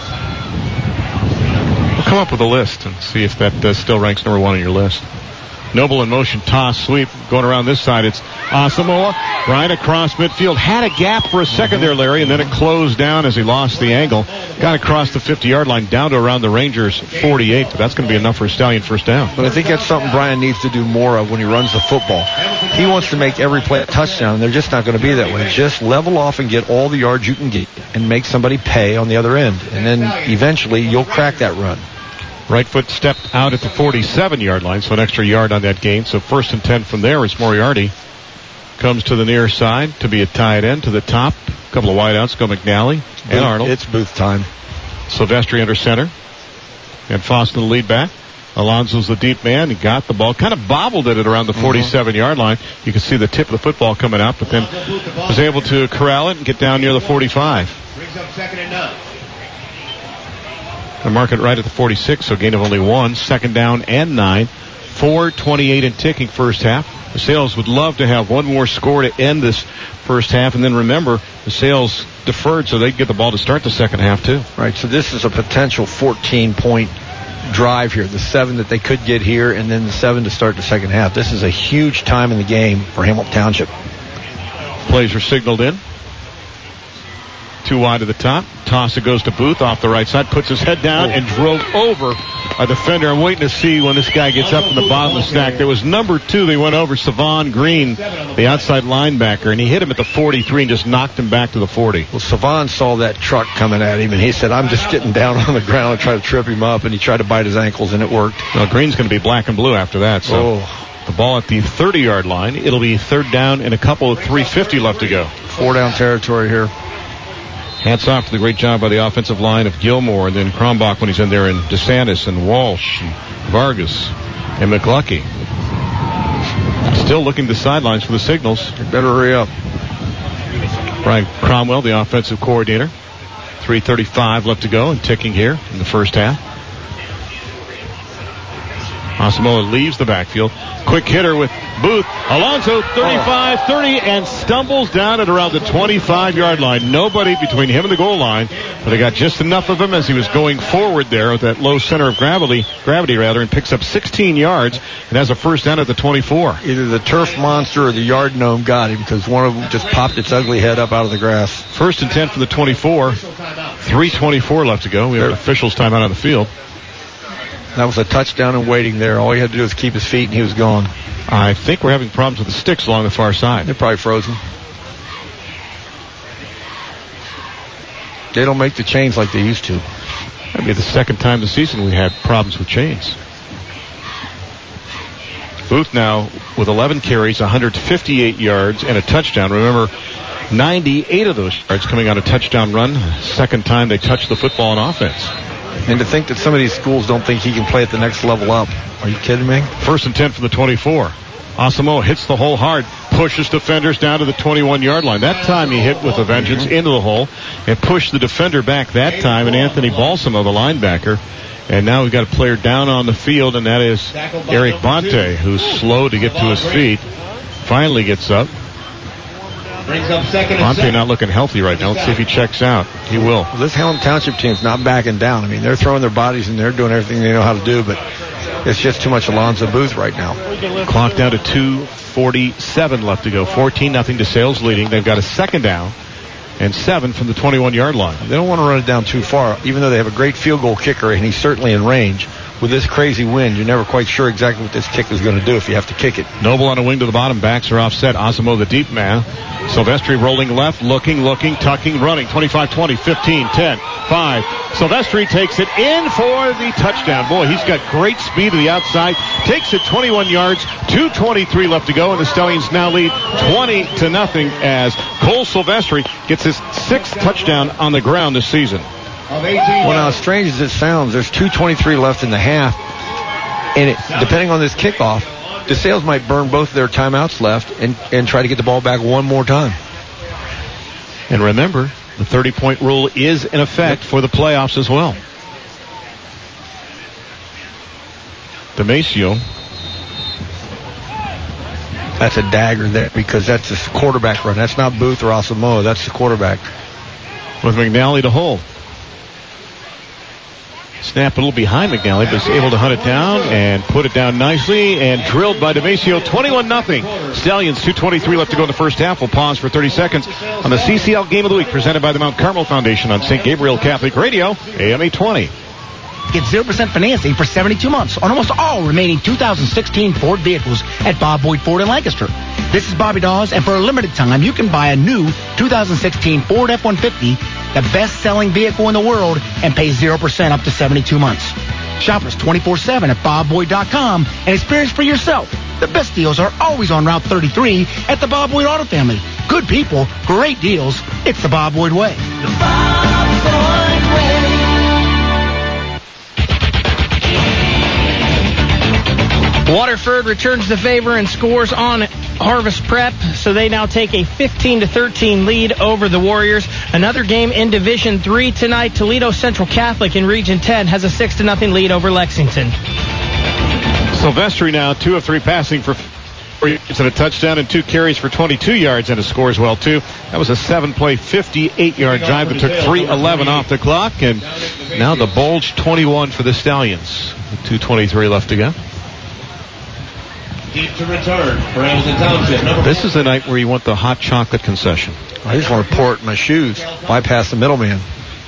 We'll come up with a list and see if that uh, still ranks number one on your list. Noble in motion, toss, sweep. Going around this side, it's Asamoah right across midfield. Had a gap for a second there, Larry, and then it closed down as he lost the angle. Got across the fifty-yard line down to around the Rangers' forty-eight, but that's going to be enough for a Stallion first down. But I think that's something Brian needs to do more of when he runs the football. He wants to make every play a touchdown, and they're just not going to be that way. Just level off and get all the yards you can get and make somebody pay on the other end. And then eventually you'll crack that run. Right foot stepped out at the forty-seven-yard line, so an extra yard on that gain. So first and ten from there as Moriarty comes to the near side to be a tight end to the top. A couple of wideouts go McNally and Booth, Arnold. It's Booth time. Silvestri under center. And Foster the lead back. Alonso's the deep man. He got the ball. Kind of bobbled it at around the forty-seven-yard line. You can see the tip of the football coming out, but then was able to corral it and get down near the forty-five. Brings up second and nine. The mark it right at the forty-six, so gain of only one. Second down and nine. four twenty-eight and ticking first half. The Sails would love to have one more score to end this first half. And then remember, the Sails deferred so they'd get the ball to start the second half too. Right, so this is a potential fourteen-point drive here. The seven that they could get here and then the seven to start the second half. This is a huge time in the game for Hamilton Township. Plays are signaled in. Too wide to the top. Toss it goes to Booth off the right side. Puts his head down and drove over a defender. I'm waiting to see when this guy gets up in the bottom of the stack. There was number two. They went over Savon Green, the outside linebacker, and he hit him at the forty-three and just knocked him back to the forty. Well, Savon saw that truck coming at him, and he said, I'm just getting down on the ground and try to trip him up, and he tried to bite his ankles, and it worked. Well, Green's going to be black and blue after that. So oh. The ball at the thirty-yard line. It'll be third down and a couple of three fifty left to go. Four down territory here. Hats off to the great job by the offensive line of Gilmore, and then Krombach when he's in there, and DeSantis and Walsh and Vargas and McLucky. Still looking to the sidelines for the signals. You better hurry up. Brian Cromwell, the offensive coordinator. three thirty-five left to go and ticking here in the first half. Asamoah leaves the backfield. Quick hitter with Booth. Alonso, thirty-five thirty, and stumbles down at around the twenty-five-yard line. Nobody between him and the goal line, but they got just enough of him as he was going forward there with that low center of gravity, gravity rather, and picks up sixteen yards and has a first down at the twenty-four. Either the turf monster or the yard gnome got him because one of them just popped its ugly head up out of the grass. First and ten for the twenty-four. three twenty-four left to go. We have an official's timeout on the field. That was a touchdown and waiting there. All he had to do was keep his feet, and he was gone. I think we're having problems with the sticks along the far side. They're probably frozen. They don't make the chains like they used to. That'd be the second time this season we had problems with chains. Booth now with eleven carries, one hundred fifty-eight yards, and a touchdown. Remember, ninety-eight of those yards coming on a touchdown run. Second time they touched the football on offense. And to think that some of these schools don't think he can play at the next level up. Are you kidding me? First and ten from the twenty-four. Asamoah hits the hole hard, pushes defenders down to the twenty-one-yard line. That time he hit with a vengeance into the hole and pushed the defender back that time, and Anthony Balsamo, the linebacker. And now we've got a player down on the field, and that is Eric Bonte, who's slow to get to his feet. Finally gets up. Bonte not looking healthy right now. Let's see if he checks out. He will. Well, this Hallam Township team's not backing down. I mean, they're throwing their bodies and they're doing everything they know how to do, but it's just too much Alonzo Booth right now. Clock down to two forty-seven left to go. fourteen nothing DeSales leading. They've got a second down and seven from the twenty-one-yard line. They don't want to run it down too far, even though they have a great field goal kicker, and he's certainly in range. With this crazy wind, you're never quite sure exactly what this kick is going to do if you have to kick it. Noble on a wing to the bottom. Backs are offset. Asamoah the deep man. Silvestri rolling left, looking, looking, tucking, running. twenty-five twenty, fifteen, ten, five. Silvestri takes it in for the touchdown. Boy, he's got great speed to the outside. Takes it twenty-one yards. two twenty-three left to go, and the Stallions now lead twenty to nothing as Cole Silvestri gets his sixth touchdown on the ground this season. Well, now, as strange as it sounds, there's two twenty-three left in the half, and it, depending on this kickoff, DeSales might burn both of their timeouts left and, and try to get the ball back one more time. And remember, the thirty-point rule is in effect for the playoffs as well. Demasio. That's a dagger there because that's the quarterback run. That's not Booth or Asamoah. That's the quarterback. With McNally to hold. Snap a little behind McNally, but is able to hunt it down and put it down nicely and drilled by Demasio. twenty-one nothing. Stallions, two twenty-three left to go in the first half. We'll pause for thirty seconds on the C C L Game of the Week presented by the Mount Carmel Foundation on Saint Gabriel Catholic Radio, A M eight twenty. Get zero percent financing for seventy-two months on almost all remaining two thousand sixteen Ford vehicles at Bob Boyd Ford in Lancaster. This is Bobby Dawes, and for a limited time, you can buy a new two thousand sixteen Ford F one fifty, the best-selling vehicle in the world, and pay zero percent up to seventy-two months. Shop us twenty-four seven at bob boyd dot com and experience for yourself. The best deals are always on Route thirty-three at the Bob Boyd Auto Family. Good people, great deals. It's the Bob Boyd way. The Bob Boyd way. Waterford returns the favor and scores on Harvest Prep, so they now take a fifteen to thirteen lead over the Warriors. Another game in Division three tonight. Toledo Central Catholic in Region ten has a six to nothing lead over Lexington. Silvestri now two of three passing for four yards and a touchdown, and two carries for twenty-two yards and a score as well too. That was a seven-play, fifty-eight-yard drive that took three eleven off the clock, and now the Bulge twenty-one for the Stallions. two twenty-three left to go. Deep to return for Hamilton Township. Number this is the night where you want the hot chocolate concession. I just want to pour it in my shoes, bypass the middleman.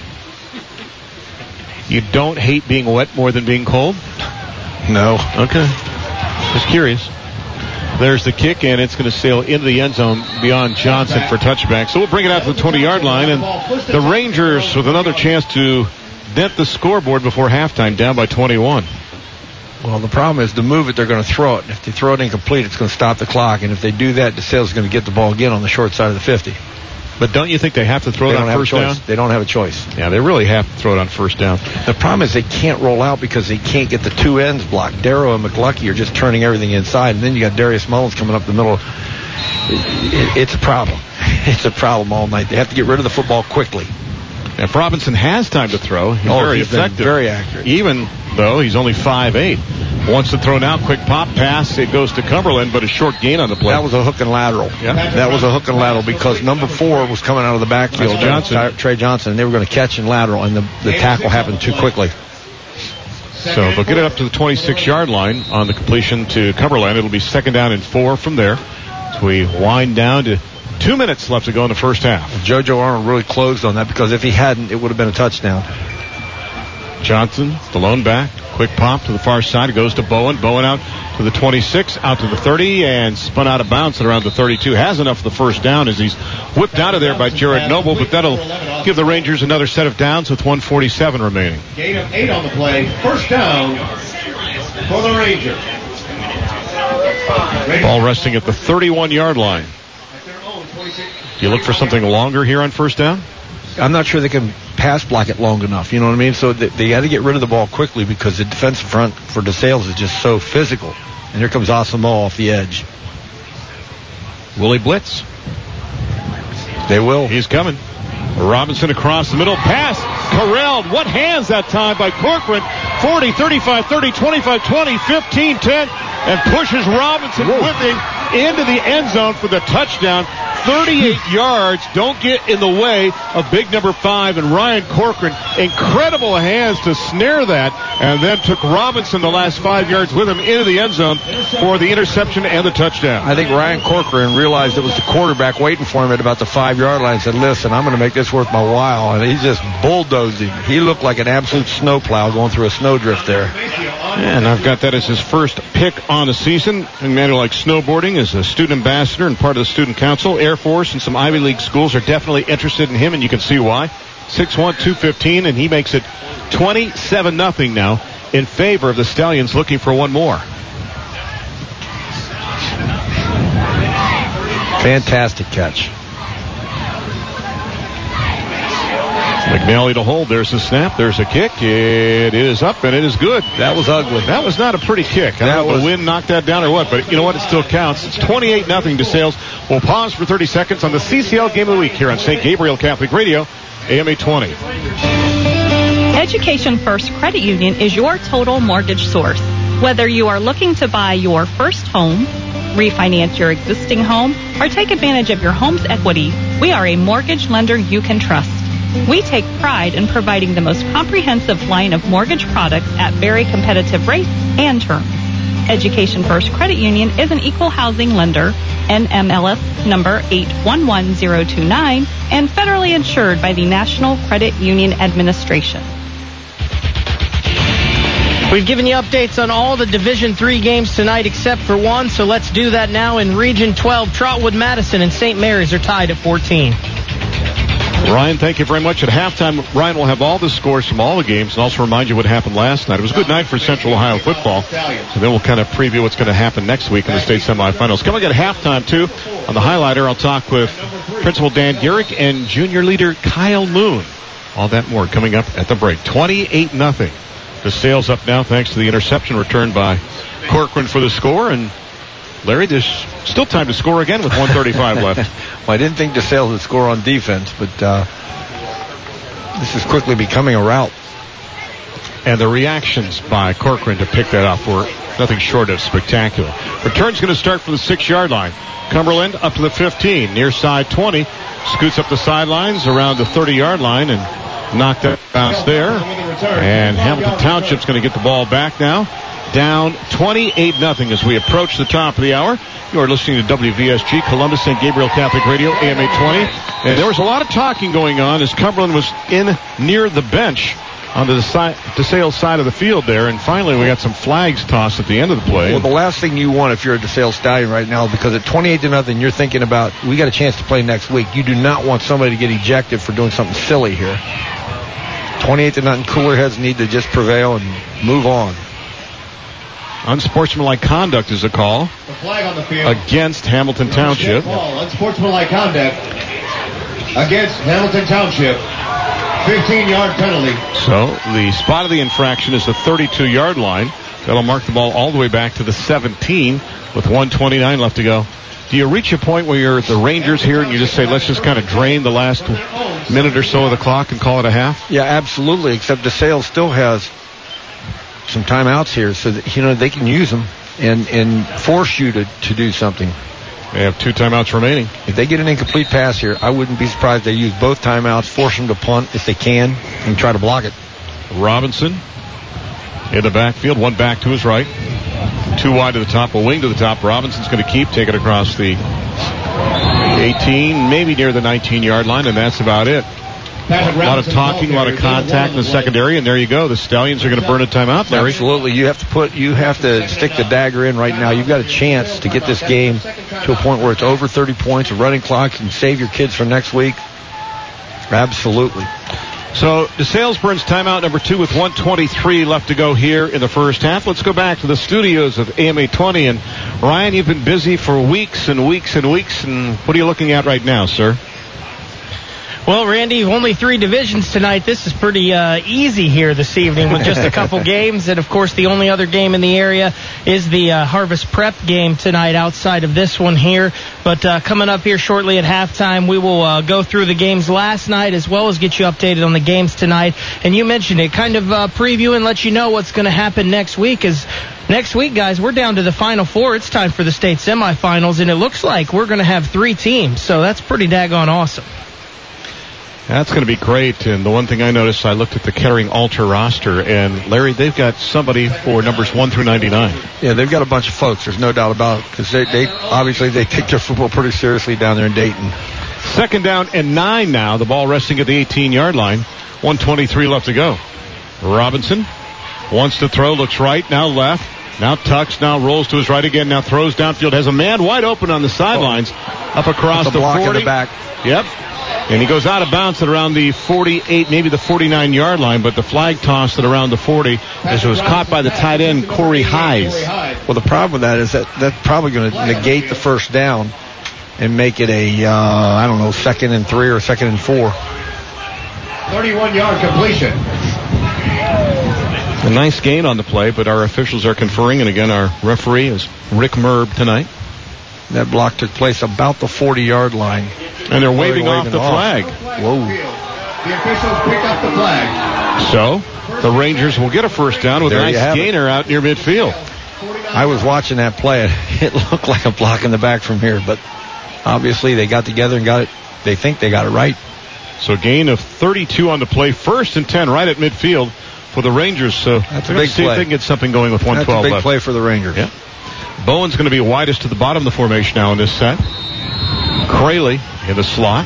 You don't hate being wet more than being cold? No. Okay. Just curious. There's the kick, and it's going to sail into the end zone beyond Johnson for touchback. So we'll bring it out to the twenty-yard line, and the Rangers with another chance to dent the scoreboard before halftime, down by twenty-one. Well, the problem is to move it, they're going to throw it. If they throw it incomplete, it's going to stop the clock. And if they do that, DeSales is going to get the ball again on the short side of the fifty. But don't you think they have to throw They it don't on have a first choice. down? They don't have a choice. Yeah, they really have to throw it on first down. The problem is they can't roll out because they can't get the two ends blocked. Darrow and McLucky are just turning everything inside, and then you got Darius Mullins coming up the middle. It, it, it's a problem. It's a problem all night. They have to get rid of the football quickly. If Robinson has time to throw, he's oh, very he's been effective. very accurate. Even though he's only five eight. Wants to throw now. Quick pop pass. It goes to Cumberland, but a short gain on the play. That was a hook and lateral. Yeah. That was a hook and lateral because number four was coming out of the backfield. That's Johnson. Ty- Trey Johnson, and they were going to catch and lateral, and the, the tackle happened too quickly. So they'll get it up to the twenty-six-yard line on the completion to Cumberland. It'll be second down and four from there. So we wind down to two minutes left to go in the first half. JoJo Arnold really closed on that because if he hadn't, it would have been a touchdown. Johnson, the lone back. Quick pop to the far side. It goes to Bowen. Bowen out to the twenty-six, out to the thirty, and spun out of bounds at around the thirty-two. Has enough for the first down as he's whipped out of there by Jared Noble, but that'll give the Rangers another set of downs with one forty-seven remaining. Gain of eight on the play. First down for the Rangers. Ball resting at the thirty-one-yard line. Do you look for something longer here on first down? I'm not sure they can pass block it long enough. You know what I mean? So they, they got to get rid of the ball quickly because the defensive front for DeSales is just so physical. And here comes Asamoah off the edge. Will he blitz? They will. He's coming. Robinson across the middle. Pass. Corralled. What hands that time by Corcoran. forty, thirty-five, thirty, twenty-five, twenty, fifteen, ten. And pushes Robinson whipping into the end zone for the touchdown. thirty-eight yards. Don't get in the way of big number five and Ryan Corcoran. Incredible hands to snare that, and then took Robinson the last five yards with him into the end zone for the interception and the touchdown. I think Ryan Corcoran realized it was the quarterback waiting for him at about the five-yard line and said, listen, I'm going to make this worth my while. And he just bulldozed him. He looked like an absolute snowplow going through a snowdrift there. And I've got that as his first pick on the season. Emmanuel likes snowboarding, is a student ambassador and part of the student council. Air Force and some Ivy League schools are definitely interested in him, and you can see why. six one, two fifteen, and he makes it twenty-seven nothing now in favor of the Stallions, looking for one more. Fantastic catch. McNally to hold. There's the snap. There's a kick. It is up, and it is good. That was ugly. That was not a pretty kick. I don't know if the wind knocked that down or what, but you know what? It still counts. It's twenty-eight nothing DeSales. We'll pause for thirty seconds on the C C L Game of the Week here on Saint Gabriel Catholic Radio, A M eight twenty. Education First Credit Union is your total mortgage source. Whether you are looking to buy your first home, refinance your existing home, or take advantage of your home's equity, we are a mortgage lender you can trust. We take pride in providing the most comprehensive line of mortgage products at very competitive rates and terms. Education First Credit Union is an equal housing lender, N M L S number eight one one zero two nine, and federally insured by the National Credit Union Administration. We've given you updates on all the Division three games tonight except for one, so let's do that now. In Region twelve, Trotwood, Madison, and Saint Mary's are tied at fourteen. Ryan, thank you very much. At halftime, Ryan will have all the scores from all the games and also remind you what happened last night. It was a good night for Central Ohio football. So then we'll kind of preview what's going to happen next week in the state semifinals. Coming at halftime, too, on the highlighter, I'll talk with Principal Dan Garrick and junior leader Kyle Moon. All that more coming up at the break. twenty-eight nothing. The Sales up now thanks to the interception returned by Corcoran for the score. And Larry, there's still time to score again with one thirty-five left. Well, I didn't think DeSales would score on defense, but uh, this is quickly becoming a rout. And the reactions by Corcoran to pick that up were nothing short of spectacular. Return's going to start from the six-yard line. Cumberland up to the fifteen, near side twenty. Scoots up the sidelines around the thirty-yard line and knocked that bounce there. And Hamilton Township's going to get the ball back now. Down twenty-eight nothing as we approach the top of the hour. You are listening to W V S G, Columbus Saint Gabriel Catholic Radio, A M eight twenty. And there was a lot of talking going on as Cumberland was in near the bench on the side, DeSales side of the field there. And finally, we got some flags tossed at the end of the play. Well, the last thing you want if you're a DeSales Stallion right now, because at twenty-eight to nothing, you're thinking about, we got a chance to play next week. You do not want somebody to get ejected for doing something silly here. twenty-eight to nothing, cooler heads need to just prevail and move on. Unsportsmanlike conduct is a call. The flag on the field against Hamilton Township. Unsportsmanlike conduct. against Hamilton Township. fifteen-yard penalty. So the spot of the infraction is the thirty-two-yard line. That'll mark the ball all the way back to the seventeen with one twenty-nine left to go. Do you reach a point where you're the Rangers here and you just say, let's just kind of drain the last minute or so of the clock and call it a half? Yeah, absolutely, except DeSales still has some timeouts here so that, you know, they can use them and, and force you to, to do something. They have two timeouts remaining. If they get an incomplete pass here, I wouldn't be surprised if they use both timeouts, force them to punt if they can, and try to block it. Robinson in the backfield, one back to his right. Two wide to the top, a wing to the top. Robinson's going to keep, take it across the eighteen, maybe near the nineteen-yard line, and that's about it. A lot of talking, a lot of contact in the secondary, and there you go. The Stallions are going to burn a timeout, Larry. Absolutely. You have to put, you have to stick the dagger in right now. You've got a chance to get this game to a point where it's over thirty points, a running clock, and save your kids for next week. Absolutely. So DeSales burns timeout number two with one twenty-three left to go here in the first half. Let's go back to the studios of A M eight twenty. And Ryan, you've been busy for weeks and weeks and weeks. And what are you looking at right now, sir? Well, Randy, only three divisions tonight. This is pretty uh, easy here this evening with just a couple games. And, of course, the only other game in the area is the uh, Harvest Prep game tonight outside of this one here. But uh, coming up here shortly at halftime, we will uh, go through the games last night as well as get you updated on the games tonight. And you mentioned it, kind of uh, preview and let you know what's going to happen next week. As next week, guys, we're down to the Final Four. It's time for the state semifinals, and it looks like we're going to have three teams. So that's pretty daggone awesome. That's going to be great. And the one thing I noticed, I looked at the Kettering Altar roster, and Larry, they've got somebody for numbers one through ninety-nine. Yeah, they've got a bunch of folks. There's no doubt about it, because they, they obviously they take their football pretty seriously down there in Dayton. Second down and nine now. The ball resting at the eighteen-yard line. one twenty-three left to go. Robinson wants to throw, looks right, now left. Now tucks, now rolls to his right again, now throws downfield, has a man wide open on the sidelines, up across the the block forty. in the back. Yep. And he goes out of bounds at around the forty-eight, maybe the forty-nine-yard line, but the flag tossed at around the forty as it was caught by the tight end, Corey Hayes. Well, the problem with that is that that's probably going to negate the first down and make it a, uh, I don't know, second and three or second and four. thirty-one-yard completion. A nice gain on the play, but our officials are conferring, and again, our referee is Rick Merb tonight. That block took place about the forty-yard line. And they're waving, they're off waving the off. flag. Whoa. The officials pick up the flag. So, the Rangers will get a first down with There a you nice have it. gainer out near midfield. I was watching that play. It looked like a block in the back from here, but obviously they got together and got it. They think they got it right. So, gain of thirty-two on the play. First and ten right at midfield for the Rangers. So, That's a let's big see play. if they can get something going with one twelve That's a big left. play for the Rangers. Yeah. Bowen's going to be widest to the bottom of the formation now in this set. Crayley in the slot.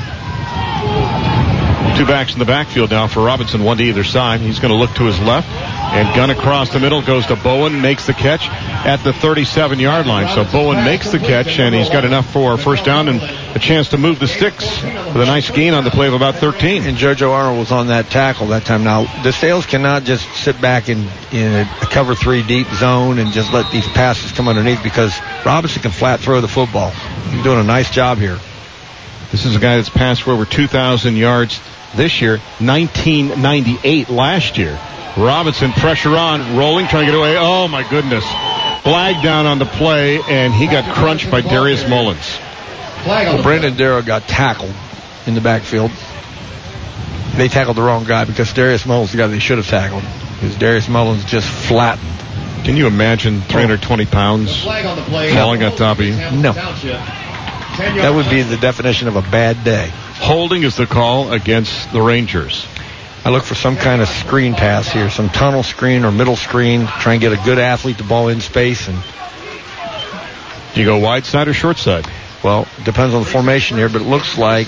Two backs in the backfield now for Robinson, one to either side. He's going to look to his left and gun across the middle. Goes to Bowen, makes the catch at the thirty-seven-yard line. So Bowen makes the catch, and he's got enough for a first down and a chance to move the sticks with a nice gain on the play of about thirteen. And JoJo Arnold was on that tackle that time. Now, DeSales cannot just sit back in, in a cover three deep zone and just let these passes come underneath, because Robinson can flat throw the football. He's doing a nice job here. This is a guy that's passed for over two thousand yards this year, nineteen ninety-eight last year. Robinson, pressure on, rolling, trying to get away. Oh, my goodness. Flag down on the play, and he got crunched by Darius Mullins. Well, Brandon Darrow got tackled in the backfield. They tackled the wrong guy, because Darius Mullins is the guy they should have tackled, because Darius Mullins just flattened. Can you imagine three hundred twenty pounds falling on top of you? No. That would be the definition of a bad day. Holding is the call against the Rangers. I look for some kind of screen pass here, some tunnel screen or middle screen, try and get a good athlete the ball in space. And do you go wide side or short side? Well, it depends on the formation here, but it looks like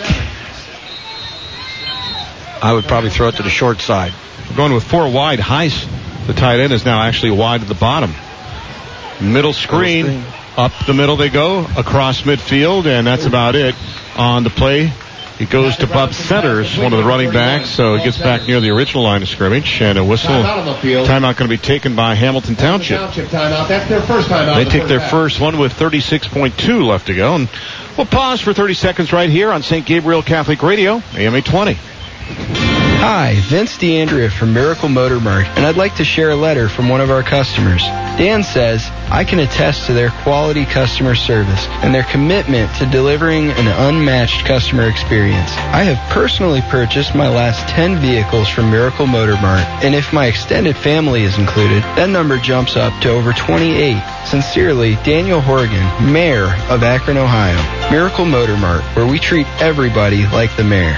I would probably throw it to the short side. We're going with four wide. Heiss, the tight end, is now actually wide at the bottom. Middle screen, middle screen. Up the middle they go, across midfield, and that's about it on the play It goes to Bob Centers, one of the running backs, so he gets back near the original line of scrimmage, and a whistle. Timeout going to be taken by Hamilton Township. Timeout. That's their first timeout. They take their first one with thirty-six point two left to go, and we'll pause for thirty seconds right here on Saint Gabriel Catholic Radio, A M eight twenty. Hi, Vince DeAndrea from Miracle Motor Mart, and I'd like to share a letter from one of our customers. Dan says, I can attest to their quality customer service and their commitment to delivering an unmatched customer experience. I have personally purchased my last ten vehicles from Miracle Motor Mart, and if my extended family is included, that number jumps up to over twenty-eight. Sincerely, Daniel Horgan, Mayor of Akron, Ohio. Miracle Motor Mart, where we treat everybody like the mayor.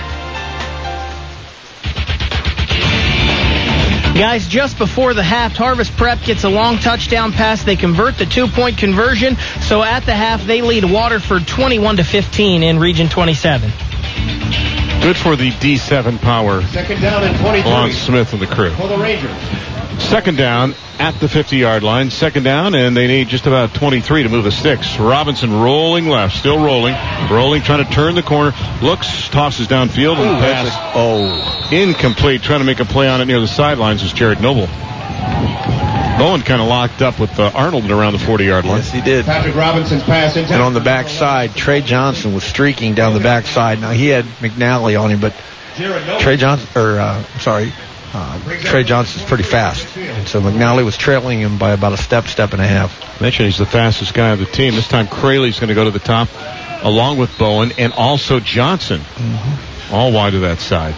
Guys, just before the half, Harvest Prep gets a long touchdown pass. They convert the two-point conversion. So at the half, they lead Waterford twenty-one to fifteen in Region twenty-seven. Good for the D seven power. Second down and twenty-three. Lon Smith and the crew. For the Rangers. Second down at the fifty-yard line. Second down, and they need just about twenty-three to move the sticks. Robinson rolling left, still rolling. Rolling, trying to turn the corner. Looks, tosses downfield, and Ooh, pass. a, oh. Incomplete. Trying to make a play on it near the sidelines is Jared Noble. Bowen kind of locked up with uh, Arnold around the forty-yard line. Yes, he did. Patrick Robinson's pass. And on the backside, Trey Johnson was streaking down the backside. Now, he had McNally on him, but Trey Johnson, or, uh, sorry, Uh, Trey Johnson's pretty fast, and so McNally was trailing him by about a step, step and a half. Mentioned he's the fastest guy of the team. This time Crayley's going to go to the top along with Bowen and also Johnson. Mm-hmm. All wide to that side.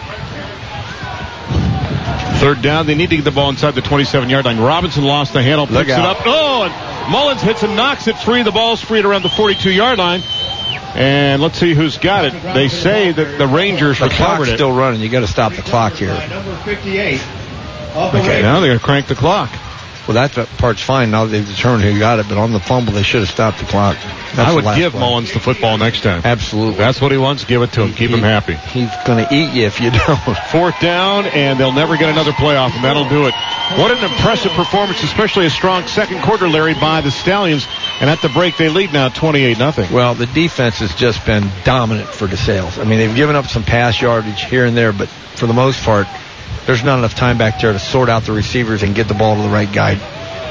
Third down. They need to get the ball inside the twenty-seven-yard line. Robinson lost the handle, picks it up. Oh, and Mullins hits and knocks it free. The ball's free at around the forty-two-yard line. And let's see who's got it. They say that the Rangers the recovered clock's it. Still running. You got to stop the clock here. Number fifty-eight. Okay, now they're going to crank the clock. Well, that part's fine. Now they've determined who got it, but on the fumble, they should have stopped the clock. That's I would the give play. Mullins the football next time. Absolutely. That's what he wants. Give it to him. Keep he, him happy. He's going to eat you if you don't. Fourth down, and they'll never get another playoff, and that'll do it. What an impressive performance, especially a strong second quarter, Larry, by the Stallions. And at the break, they lead now twenty-eight nothing. Well, the defense has just been dominant for DeSales. I mean, they've given up some pass yardage here and there, but for the most part, there's not enough time back there to sort out the receivers and get the ball to the right guy.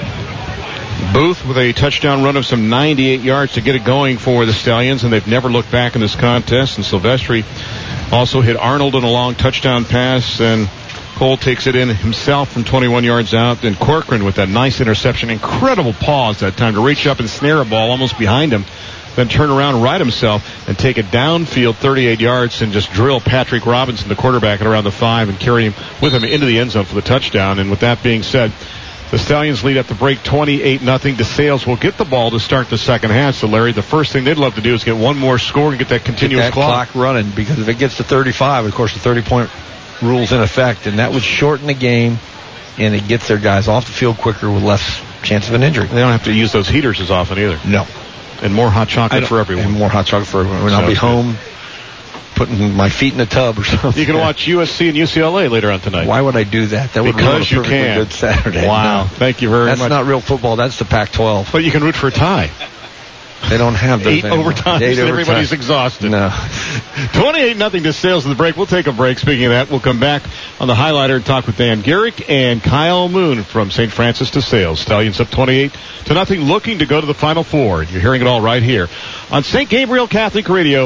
Booth with a touchdown run of some ninety-eight yards to get it going for the Stallions, and they've never looked back in this contest. And Silvestri also hit Arnold in a long touchdown pass, and Cole takes it in himself from twenty-one yards out. Then Corcoran with that nice interception. Incredible pause that time to reach up and snare a ball almost behind him. Then turn around and right himself and take it downfield thirty-eight yards and just drill Patrick Robinson, the quarterback, at around the five and carry him with him into the end zone for the touchdown. And with that being said, the Stallions lead at the break twenty-eight nothing. DeSales will get the ball to start the second half. So, Larry, the first thing they'd love to do is get one more score and get that continuous get that clock. clock running, because if it gets to thirty-five, of course, the thirty-point rule's in effect, and that would shorten the game, and it gets their guys off the field quicker with less chance of an injury. They don't have to use those heaters as often either. No. And more hot chocolate for everyone. And more hot chocolate for everyone. When I'll be home putting my feet in the tub or something. You can watch U S C and U C L A later on tonight. Why would I do that? That would because be a you can. good Saturday. Wow. No. Thank you very that's much. That's not real football. That's the Pac twelve. But you can root for a tie. They don't have those Eight overtimes and everybody's exhausted. No. twenty-eight nothing to Sales in the break. We'll take a break. Speaking of that, we'll come back on the highlighter and talk with Dan Garrick and Kyle Moon from Saint Francis to Sales. Stallions up twenty-eight to nothing, looking to go to the Final Four. You're hearing it all right here on Saint Gabriel Catholic Radio.